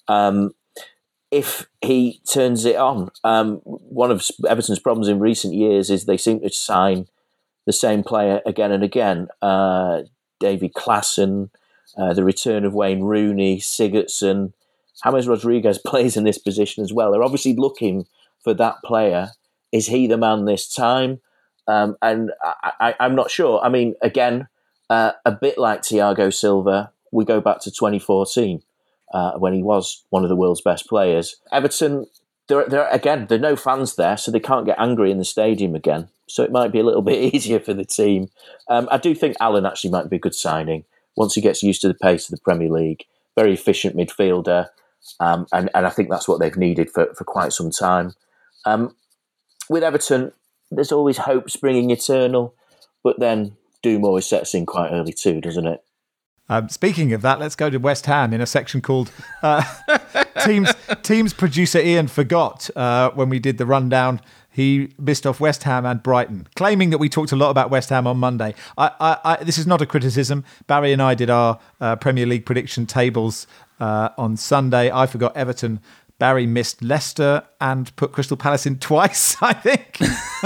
Speaker 4: If he turns it on, one of Everton's problems in recent years is they seem to sign the same player again and again. David Klaassen, the return of Wayne Rooney, Sigurdsson. James Rodriguez plays in this position as well. They're obviously looking for that player. Is he the man this time? And I'm not sure. I mean, again, a bit like Thiago Silva, we go back to 2014 when he was one of the world's best players. Everton, there are no fans there, so they can't get angry in the stadium again. So it might be a little bit easier for the team. I do think Allen actually might be a good signing once he gets used to the pace of the Premier League. Very efficient midfielder. And I think that's what they've needed for quite some time. With Everton, there's always hope springing eternal, but then doom always sets in quite early too, doesn't it?
Speaker 2: Speaking of that, let's go to West Ham in a section called Teams Producer Ian forgot when we did the rundown. He missed off West Ham and Brighton, claiming that we talked a lot about West Ham on Monday. This is not a criticism. Barry and I did our Premier League prediction tables on Sunday. I forgot Everton. Barry missed Leicester and put Crystal Palace in twice, I think.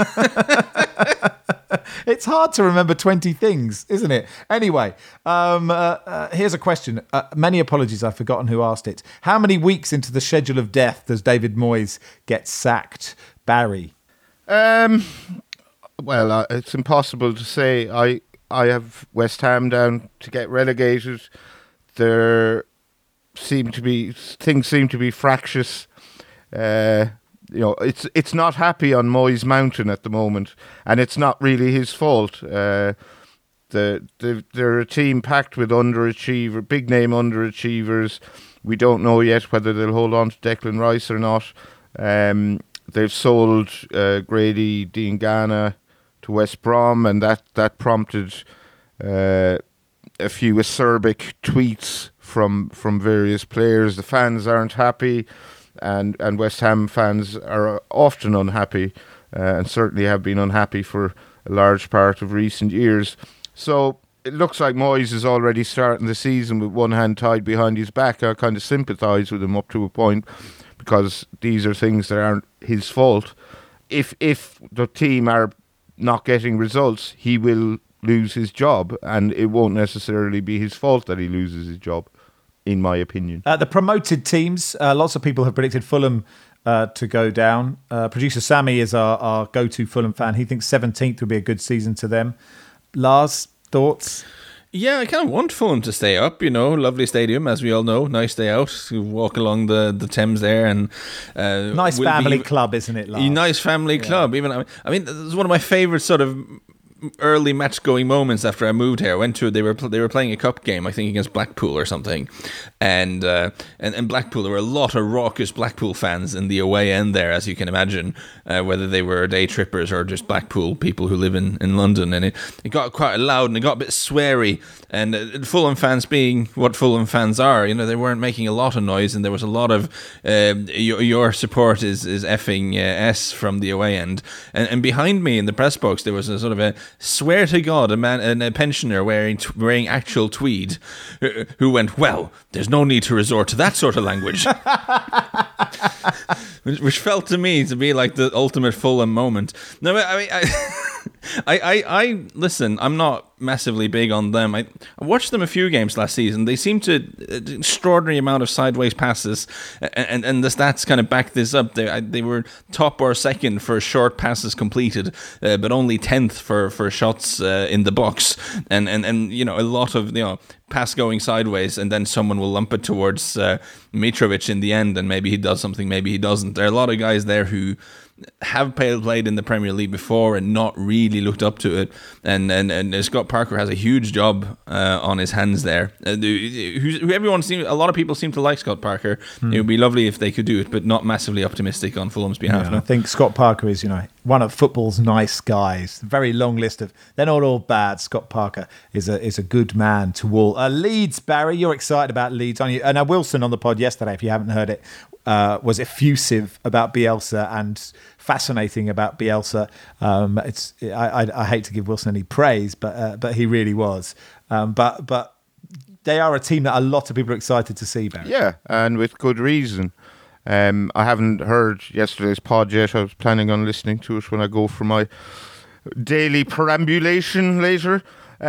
Speaker 2: It's hard to remember 20 things, isn't it? Anyway, here's a question. Many apologies, I've forgotten who asked it. How many weeks into the schedule of death does David Moyes get sacked? Barry?
Speaker 5: Well, it's impossible to say. I have West Ham down to get relegated. Things seem to be fractious. It's not happy on Moyes Mountain at the moment, and it's not really his fault. They're a team packed with big name underachievers. We don't know yet whether they'll hold on to Declan Rice or not. They've sold Grady Diangana to West Brom, and that prompted a few acerbic tweets from various players. The fans aren't happy, and West Ham fans are often unhappy, and certainly have been unhappy for a large part of recent years. So it looks like Moyes is already starting the season with one hand tied behind his back. I kind of sympathise with him up to a point, because these are things that aren't his fault. If the team are not getting results, he will lose his job, and it won't necessarily be his fault that he loses his job, in my opinion.
Speaker 2: The promoted teams, lots of people have predicted Fulham to go down. Producer Sammy is our go-to Fulham fan. He thinks 17th would be a good season to them. Lars, thoughts?
Speaker 3: Yeah, I kind of want Fulham to stay up, lovely stadium, as we all know, nice day out, walk along the Thames there. And
Speaker 2: nice family club, isn't it, Lars?
Speaker 3: Nice family club. Even I mean, this is one of my favourite sort of early match going moments after I moved here. I went to they were playing a cup game, I think against Blackpool or something, and Blackpool, there were a lot of raucous Blackpool fans in the away end there, as you can imagine, whether they were day trippers or just Blackpool people who live in London, and it got quite loud and it got a bit sweary, and Fulham fans being what Fulham fans are, they weren't making a lot of noise, and there was a lot of your support is effing S from the away end, and behind me in the press box there was a sort of swear to God, a pensioner wearing actual tweed, who went, well, there's no need to resort to that sort of language. which felt to me to be like the ultimate Fulham moment. No, I mean, I listen, I'm not massively big on them. I watched them a few games last season. They seem to extraordinary amount of sideways passes, and the stats kind of back this up. They were top or second for short passes completed, but only 10th for shots in the box, and you know, a lot of, you know, pass going sideways, and then someone will lump it towards Mitrovic in the end, and maybe he does something, maybe he doesn't. There are a lot of guys there who have played in the Premier League before and not really looked up to it, and Scott Parker has a huge job on his hands there. A lot of people seem to like Scott Parker. It would be lovely if they could do it, but not massively optimistic on Fulham's behalf.
Speaker 2: Yeah, I think Scott Parker is, you know, one of football's nice guys. Very long list of, they're not all bad. Scott Parker is a good man to all. Leeds, Barry, you're excited about Leeds, aren't you? And Wilson on the pod yesterday, if you haven't heard it, was effusive about Bielsa and fascinating about Bielsa. I hate to give Wilson any praise, but he really was. But they are a team that a lot of people are excited to see, Barry.
Speaker 5: Yeah, and with good reason. I haven't heard yesterday's pod yet. I was planning on listening to it when I go for my daily perambulation later.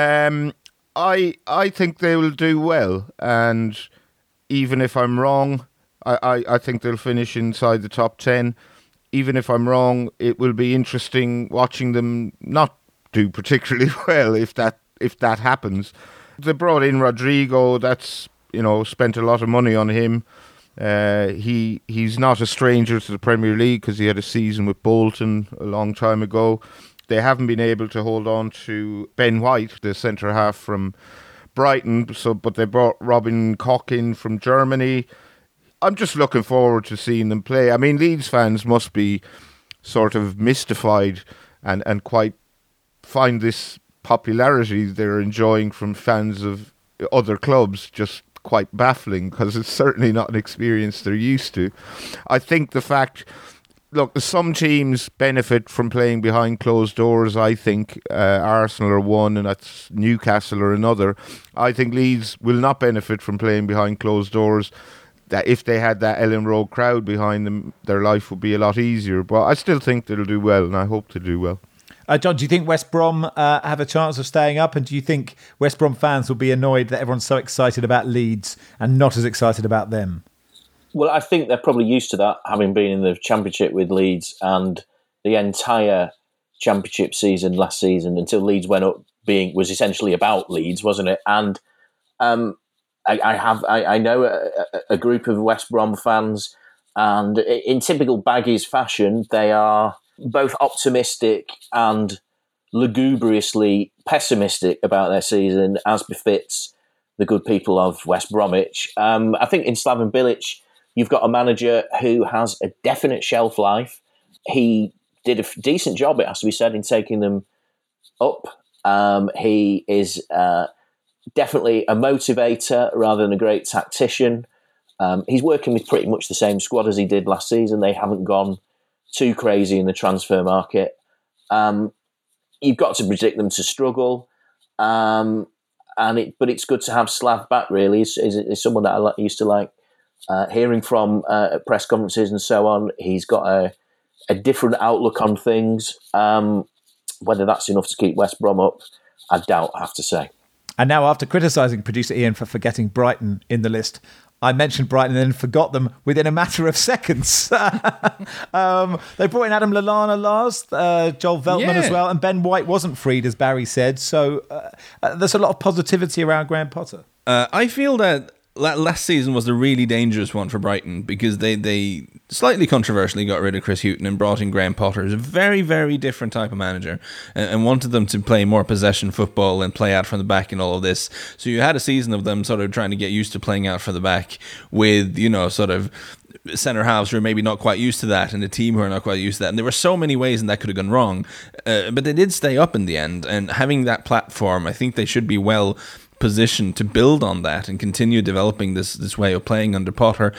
Speaker 5: I think they will do well, and even if I'm wrong, I think they'll finish inside the top 10. Even if I'm wrong, it will be interesting watching them not do particularly well if that happens. They brought in Rodrigo. That's, you know, spent a lot of money on him. He's not a stranger to the Premier League because he had a season with Bolton a long time ago. They haven't been able to hold on to Ben White, the centre half from Brighton. But they brought Robin Koch in from Germany. I'm just looking forward to seeing them play. I mean, Leeds fans must be sort of mystified and quite find this popularity they're enjoying from fans of other clubs just quite baffling, because it's certainly not an experience they're used to. I think the fact, look, some teams benefit from playing behind closed doors. I think Arsenal are one, and that's Newcastle are another. I think Leeds will not benefit from playing behind closed doors. That if they had that Ellen Road crowd behind them, their life would be a lot easier. But I still think they'll do well, and I hope to do well.
Speaker 2: John, do you think West Brom have a chance of staying up? And do you think West Brom fans will be annoyed that everyone's so excited about Leeds and not as excited about them?
Speaker 4: Well, I think they're probably used to that, having been in the Championship with Leeds, and the entire Championship season last season until Leeds went up was essentially about Leeds, wasn't it? And I know a group of West Brom fans, and in typical Baggies fashion, they are both optimistic and lugubriously pessimistic about their season, as befits the good people of West Bromwich. I think in Slaven Bilic, you've got a manager who has a definite shelf life. He did a decent job, it has to be said, in taking them up. He is definitely a motivator rather than a great tactician. He's working with pretty much the same squad as he did last season. They haven't gone too crazy in the transfer market. You've got to predict them to struggle, but it's good to have Slav back. Really, is someone that I used to like hearing from at press conferences and so on. He's got a different outlook on things. Whether that's enough to keep West Brom up, I doubt, I have to say.
Speaker 2: And now, after criticising producer Ian for forgetting Brighton in the list, I mentioned Brighton and then forgot them within a matter of seconds. They brought in Adam Lallana last, Joel Veltman as well, and Ben White wasn't freed, as Barry said. So there's a lot of positivity around Graham Potter.
Speaker 3: I feel that last season was a really dangerous one for Brighton because they slightly controversially got rid of Chris Hughton and brought in Graham Potter, who's a very, very different type of manager, and wanted them to play more possession football and play out from the back and all of this. So you had a season of them sort of trying to get used to playing out from the back with, you know, sort of centre halves who are maybe not quite used to that, and a team who are not quite used to that. And there were so many ways and that could have gone wrong, but they did stay up in the end. And having that platform, I think they should be well position to build on that and continue developing this way of playing under Potter.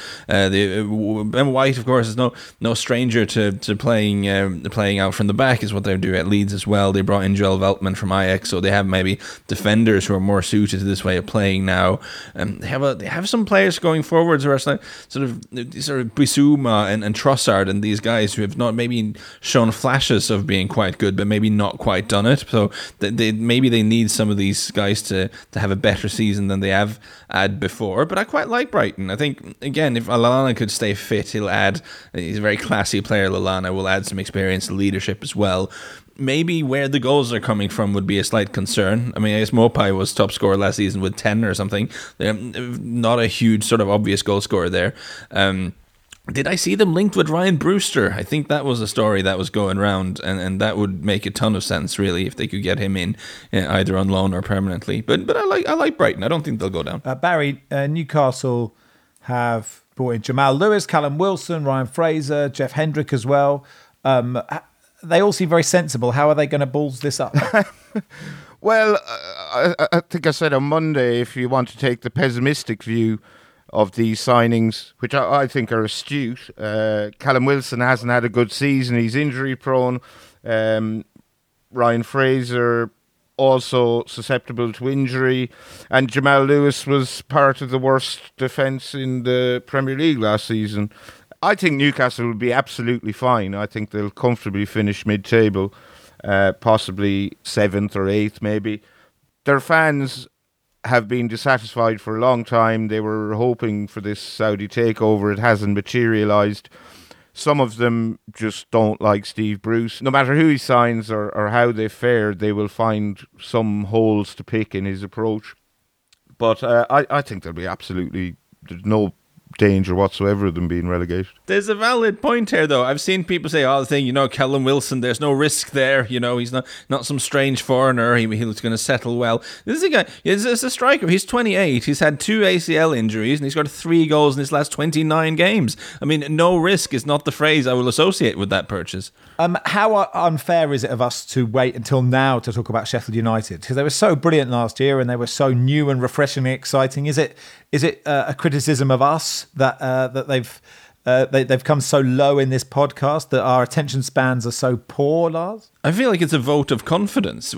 Speaker 3: Ben White, of course, is no stranger to playing out from the back, is what they do at Leeds as well. They brought in Joel Veltman from Ajax, so they have maybe defenders who are more suited to this way of playing now. They have some players going forwards who are sort of Bissouma and Trossard and these guys who have not maybe shown flashes of being quite good, but maybe not quite done it. So they need some of these guys to have a better season than they have had before. But I quite like Brighton. I think, again, if Lallana could stay fit, he's a very classy player. Lallana will add some experience and leadership as well. Maybe where the goals are coming from would be a slight concern. I mean, I guess Mopai was top scorer last season with 10 or something. Not a huge sort of obvious goal scorer there. Did I see them linked with Ryan Brewster? I think that was a story that was going around, and that would make a ton of sense, really, if they could get him in either on loan or permanently. But I like Brighton. I don't think they'll go down.
Speaker 2: Barry, Newcastle have brought in Jamal Lewis, Callum Wilson, Ryan Fraser, Jeff Hendrick as well. They all seem very sensible. How are they going to balls this up?
Speaker 5: Well, I think I said on Monday, if you want to take the pessimistic view of these signings, which I think are astute. Callum Wilson hasn't had a good season. He's injury prone. Ryan Fraser also susceptible to injury. And Jamal Lewis was part of the worst defence in the Premier League last season. I think Newcastle will be absolutely fine. I think they'll comfortably finish mid-table, possibly 7th or 8th maybe. Their fans have been dissatisfied for a long time. They were hoping for this Saudi takeover. It hasn't materialised. Some of them just don't like Steve Bruce. No matter who he signs or how they fare, they will find some holes to pick in his approach. But I think there'll be there's no danger whatsoever of them being relegated.
Speaker 3: There's a valid point here, though. I've seen people say, Callum Wilson, there's no risk there. He's not some strange foreigner. He's going to settle well. This is a guy, he's a striker. He's 28. He's had 2 ACL injuries and he's got 3 goals in his last 29 games. I mean, no risk is not the phrase I will associate with that purchase.
Speaker 2: How unfair is it of us to wait until now to talk about Sheffield United? Because they were so brilliant last year and they were so new and refreshingly exciting. Is it a criticism of us that they've come so low in this podcast, that our attention spans are so poor, Lars?
Speaker 3: I feel like it's a vote of confidence.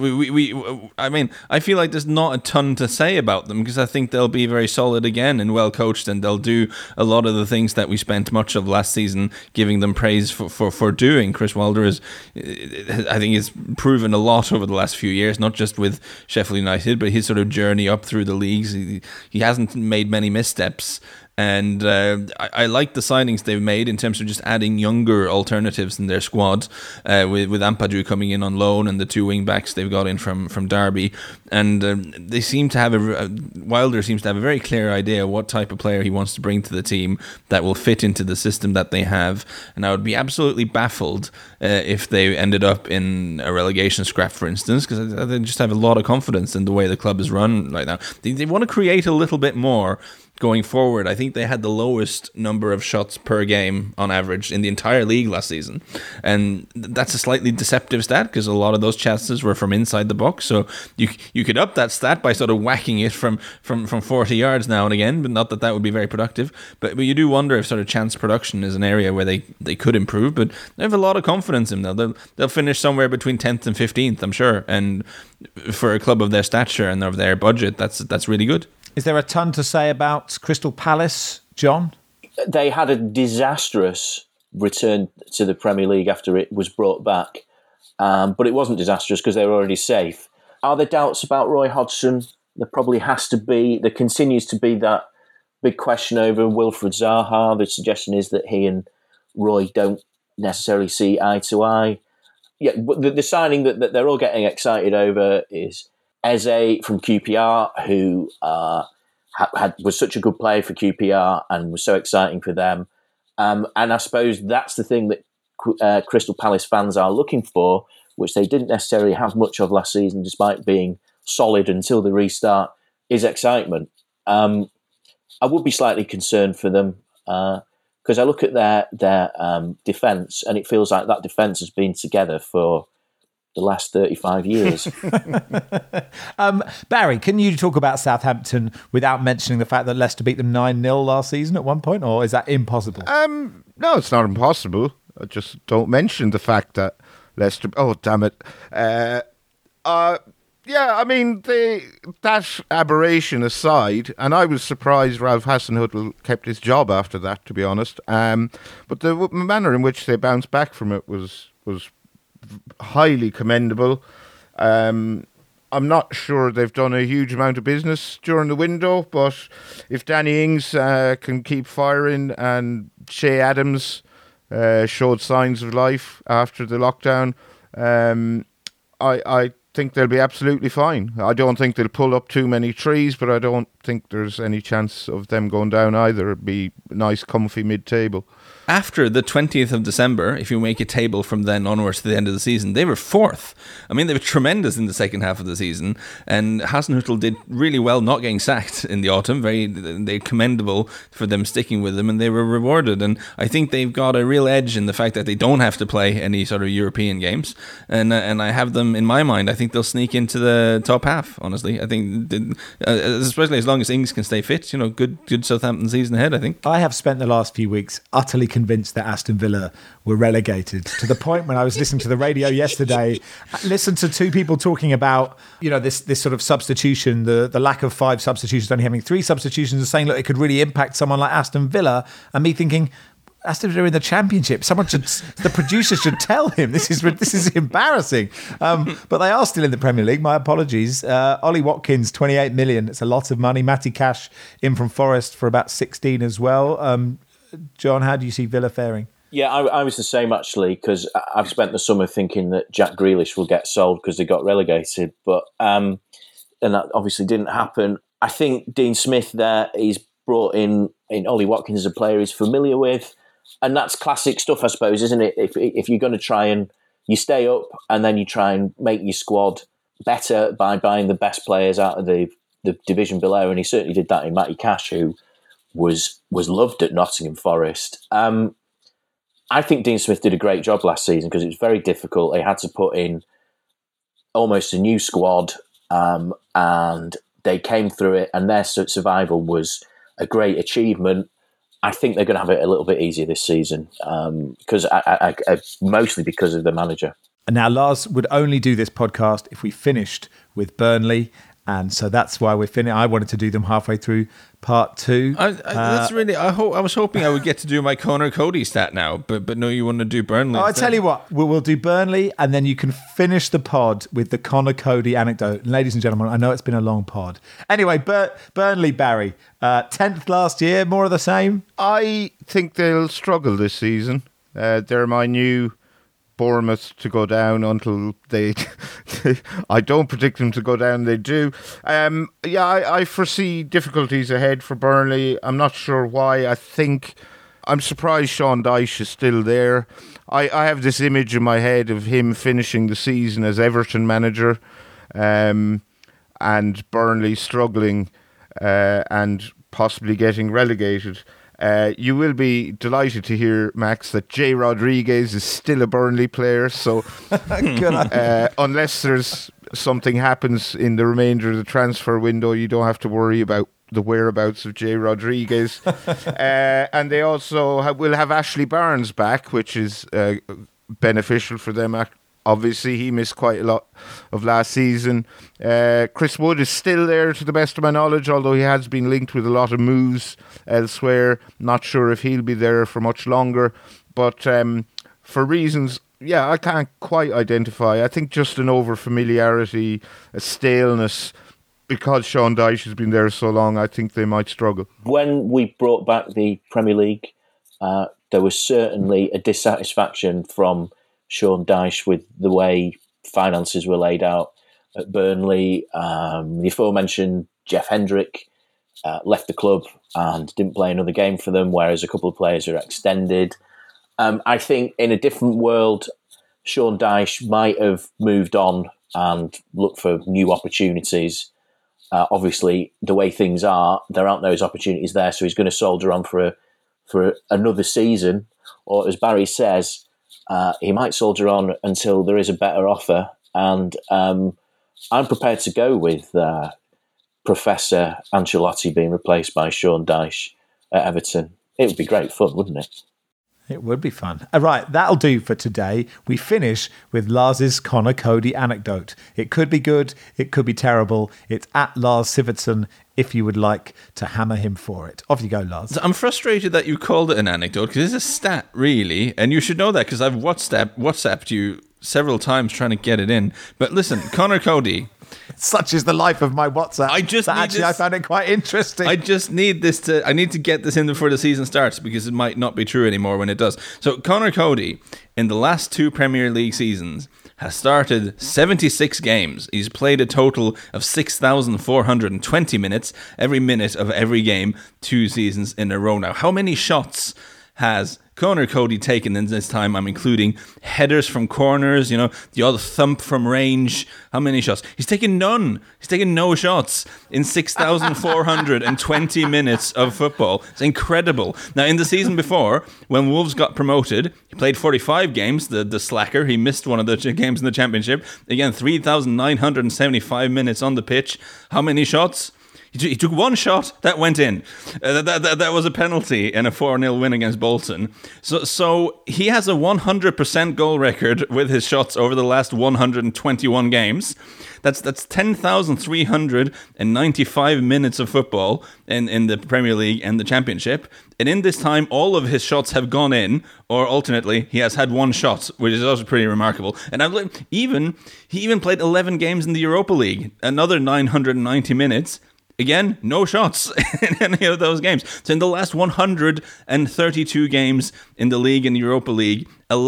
Speaker 3: I feel like there's not a ton to say about them because I think they'll be very solid again and well coached, and they'll do a lot of the things that we spent much of last season giving them praise for doing. Chris Wilder I think has proven a lot over the last few years, not just with Sheffield United, but his sort of journey up through the leagues. He hasn't made many missteps. And I like the signings they've made in terms of just adding younger alternatives in their squad, with Ampadu coming in on loan and the 2 wing backs they've got in from Derby. And they seem to have Wilder seems to have a very clear idea what type of player he wants to bring to the team that will fit into the system that they have. And I would be absolutely baffled if they ended up in a relegation scrap, for instance, because they just have a lot of confidence in the way the club is run right now. They want to create a little bit more going forward. I think they had the lowest number of shots per game on average in the entire league last season. And that's a slightly deceptive stat because a lot of those chances were from inside the box. So you could up that stat by sort of whacking it from 40 yards now and again, but not that would be very productive. But you do wonder if sort of chance production is an area where they could improve. But they have a lot of confidence in them. They'll finish somewhere between 10th and 15th, I'm sure. And for a club of their stature and of their budget, that's really good.
Speaker 2: Is there a ton to say about Crystal Palace, John?
Speaker 4: They had a disastrous return to the Premier League after it was brought back. But it wasn't disastrous because they were already safe. Are there doubts about Roy Hodgson? There probably has to be. There continues to be that big question over Wilfred Zaha. The suggestion is that he and Roy don't necessarily see eye to eye. Yeah, the signing that they're all getting excited over is Eze from QPR, who was such a good player for QPR and was so exciting for them. And I suppose that's the thing that Crystal Palace fans are looking for, which they didn't necessarily have much of last season, despite being solid until the restart, is excitement. I would be slightly concerned for them because I look at their defence and it feels like that defence has been together for the last 35 years.
Speaker 2: Barry, can you talk about Southampton without mentioning the fact that Leicester beat them 9-0 last season at one point, or is that impossible?
Speaker 5: No, it's not impossible. I just don't mention the fact that Leicester... Oh, damn it. Yeah, I mean, that aberration aside, and I was surprised Ralph Hasenhüttl kept his job after that, to be honest. But the manner in which they bounced back from it was highly commendable. I'm not sure they've done a huge amount of business during the window, but if Danny Ings can keep firing and Shea Adams showed signs of life after the lockdown, I think they'll be absolutely fine. I don't think they'll pull up too many trees, but I don't think there's any chance of them going down either. It'd be nice, comfy mid-table.
Speaker 3: After the 20th of December, if you make a table from then onwards to the end of the season, they were fourth. I mean, they were tremendous in the second half of the season, and Hasenhüttl did really well not getting sacked in the autumn. They're commendable for them sticking with them, and they were rewarded. And I think they've got a real edge in the fact that they don't have to play any sort of European games. And I have them in my mind. I think they'll sneak into the top half, honestly. I think, especially as long as Ings can stay fit, good Southampton season ahead, I think.
Speaker 2: I have spent the last few weeks utterly convinced that Aston Villa were relegated, to the point when I was listening to the radio yesterday, listened to two people talking about this sort of substitution, the lack of 5 substitutions, only having 3 substitutions, and saying, look, it could really impact someone like Aston Villa, and me thinking, Aston Villa in the Championship. The producer should tell him this is embarrassing. But they are still in the Premier League. My apologies. Ollie Watkins, 28 million. It's a lot of money. Matty Cash in from Forest for about 16 as well. John, how do you see Villa faring?
Speaker 4: Yeah, I was the same, actually, because I've spent the summer thinking that Jack Grealish will get sold because they got relegated, but and that obviously didn't happen. I think Dean Smith there, he's brought in Ollie Watkins as a player he's familiar with, and that's classic stuff, I suppose, isn't it? If you're going to try and you stay up and then you try and make your squad better by buying the best players out of the division below, and he certainly did that in Matty Cash, who was loved at Nottingham Forest. I think Dean Smith did a great job last season because it was very difficult. They had to put in almost a new squad, and they came through it, and their survival was a great achievement. I think they're going to have it a little bit easier this season, because mostly because of the manager.
Speaker 2: And now Lars would only do this podcast if we finished with Burnley. And so that's why we're finished. I wanted to do them halfway through part 2.
Speaker 3: That's really. I was hoping I would get to do my Conor Cody stat now, but no, you want to do Burnley.
Speaker 2: I tell you what, we'll do Burnley, and then you can finish the pod with the Conor Cody anecdote. And ladies and gentlemen, I know it's been a long pod. Anyway, Burnley, Barry, 10th last year, more of the same.
Speaker 5: I think they'll struggle this season. They're my new Bournemouth to go down until they I don't predict them to go down, they do. I foresee difficulties ahead for Burnley. I'm not sure why. I'm surprised Sean Dyche is still there. I have this image in my head of him finishing the season as Everton manager, and Burnley struggling and possibly getting relegated. You will be delighted to hear, Max, that Jay Rodriguez is still a Burnley player. So unless there's something happens in the remainder of the transfer window, you don't have to worry about the whereabouts of Jay Rodriguez. And they also will have Ashley Barnes back, which is beneficial for them. Obviously, he missed quite a lot of last season. Chris Wood is still there, to the best of my knowledge, although he has been linked with a lot of moves elsewhere. Not sure if he'll be there for much longer. But for reasons, I can't quite identify. I think just an over-familiarity, a staleness. Because Sean Dyche has been there so long, I think they might struggle.
Speaker 4: When we brought back the Premier League, there was certainly a dissatisfaction from Sean Dyche with the way finances were laid out at Burnley. The aforementioned Jeff Hendrick left the club and didn't play another game for them, whereas a couple of players are extended. I think in a different world, Sean Dyche might have moved on and looked for new opportunities. Obviously, the way things are, there aren't those opportunities there, so he's going to soldier on for another season. Or as Barry says, he might soldier on until there is a better offer, And I'm prepared to go with Professor Ancelotti being replaced by Sean Dyche at Everton. It would be great fun, wouldn't it?
Speaker 2: It would be fun. Right, that'll do for today. We finish with Lars's Conor Coady anecdote. It could be good, it could be terrible. It's at Lars Sivertson if you would like to hammer him for it. Off you go, Lars.
Speaker 3: I'm frustrated that you called it an anecdote because it's a stat, really. And you should know that because I've WhatsApped you several times trying to get it in. But listen, Conor Coady...
Speaker 2: Such is the life of my WhatsApp. I found it quite interesting.
Speaker 3: I need to get this in before the season starts because it might not be true anymore when it does. So Conor Coady, in the last 2 Premier League seasons, has started 76 games. He's played a total of 6,420 minutes, every minute of every game, 2 seasons in a row now. How many shots has Conor Coady taken in this time? I'm including headers from corners, the odd thump from range. How many shots? He's taken none. He's taken no shots in 6,420 minutes of football. It's incredible. Now, in the season before, when Wolves got promoted, he played 45 games, the slacker. He missed one of the games in the Championship. Again, 3,975 minutes on the pitch. How many shots? He took 1 shot that went in. That was a penalty in a 4-0 win against Bolton. So he has a 100% goal record with his shots over the last 121 games. That's 10,395 minutes of football in the Premier League and the Championship. And in this time, all of his shots have gone in, or alternately, he has had 1 shot, which is also pretty remarkable. And he even played 11 games in the Europa League, another 990 minutes. Again, no shots in any of those games. So in the last 132 games in the league and Europa League,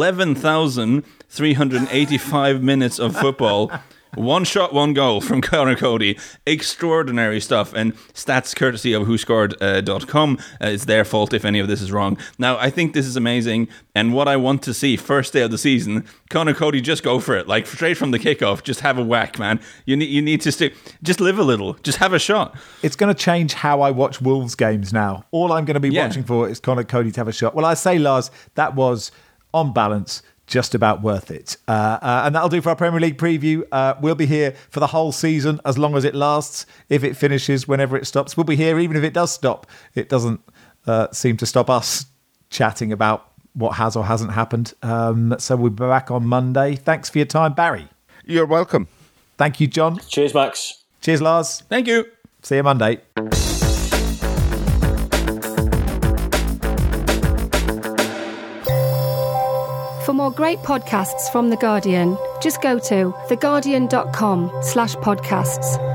Speaker 3: 11,385 minutes of football. 1 shot, 1 goal from Conor Coady. Extraordinary stuff. And stats courtesy of WhoScored.com. It's their fault if any of this is wrong. Now, I think this is amazing. And what I want to see first day of the season, Conor Coady, just go for it. Like straight from the kickoff, just have a whack, man. You need to just live a little. Just have a shot.
Speaker 2: It's going to change how I watch Wolves games now. All I'm going to be watching for is Conor Coady to have a shot. Well, I say, Lars, that was, on balance, just about worth it. And that'll do for our Premier League preview. We'll be here for the whole season as long as it lasts. If it finishes, whenever it stops, we'll be here even if it does stop. It doesn't seem to stop us chatting about what has or hasn't happened. So we'll be back on Monday. Thanks for your time, Barry.
Speaker 5: You're welcome.
Speaker 2: Thank you, John.
Speaker 4: Cheers, Max.
Speaker 2: Cheers, Lars.
Speaker 3: Thank you.
Speaker 2: See you Monday.
Speaker 8: For more great podcasts from The Guardian, just go to theguardian.com/podcasts.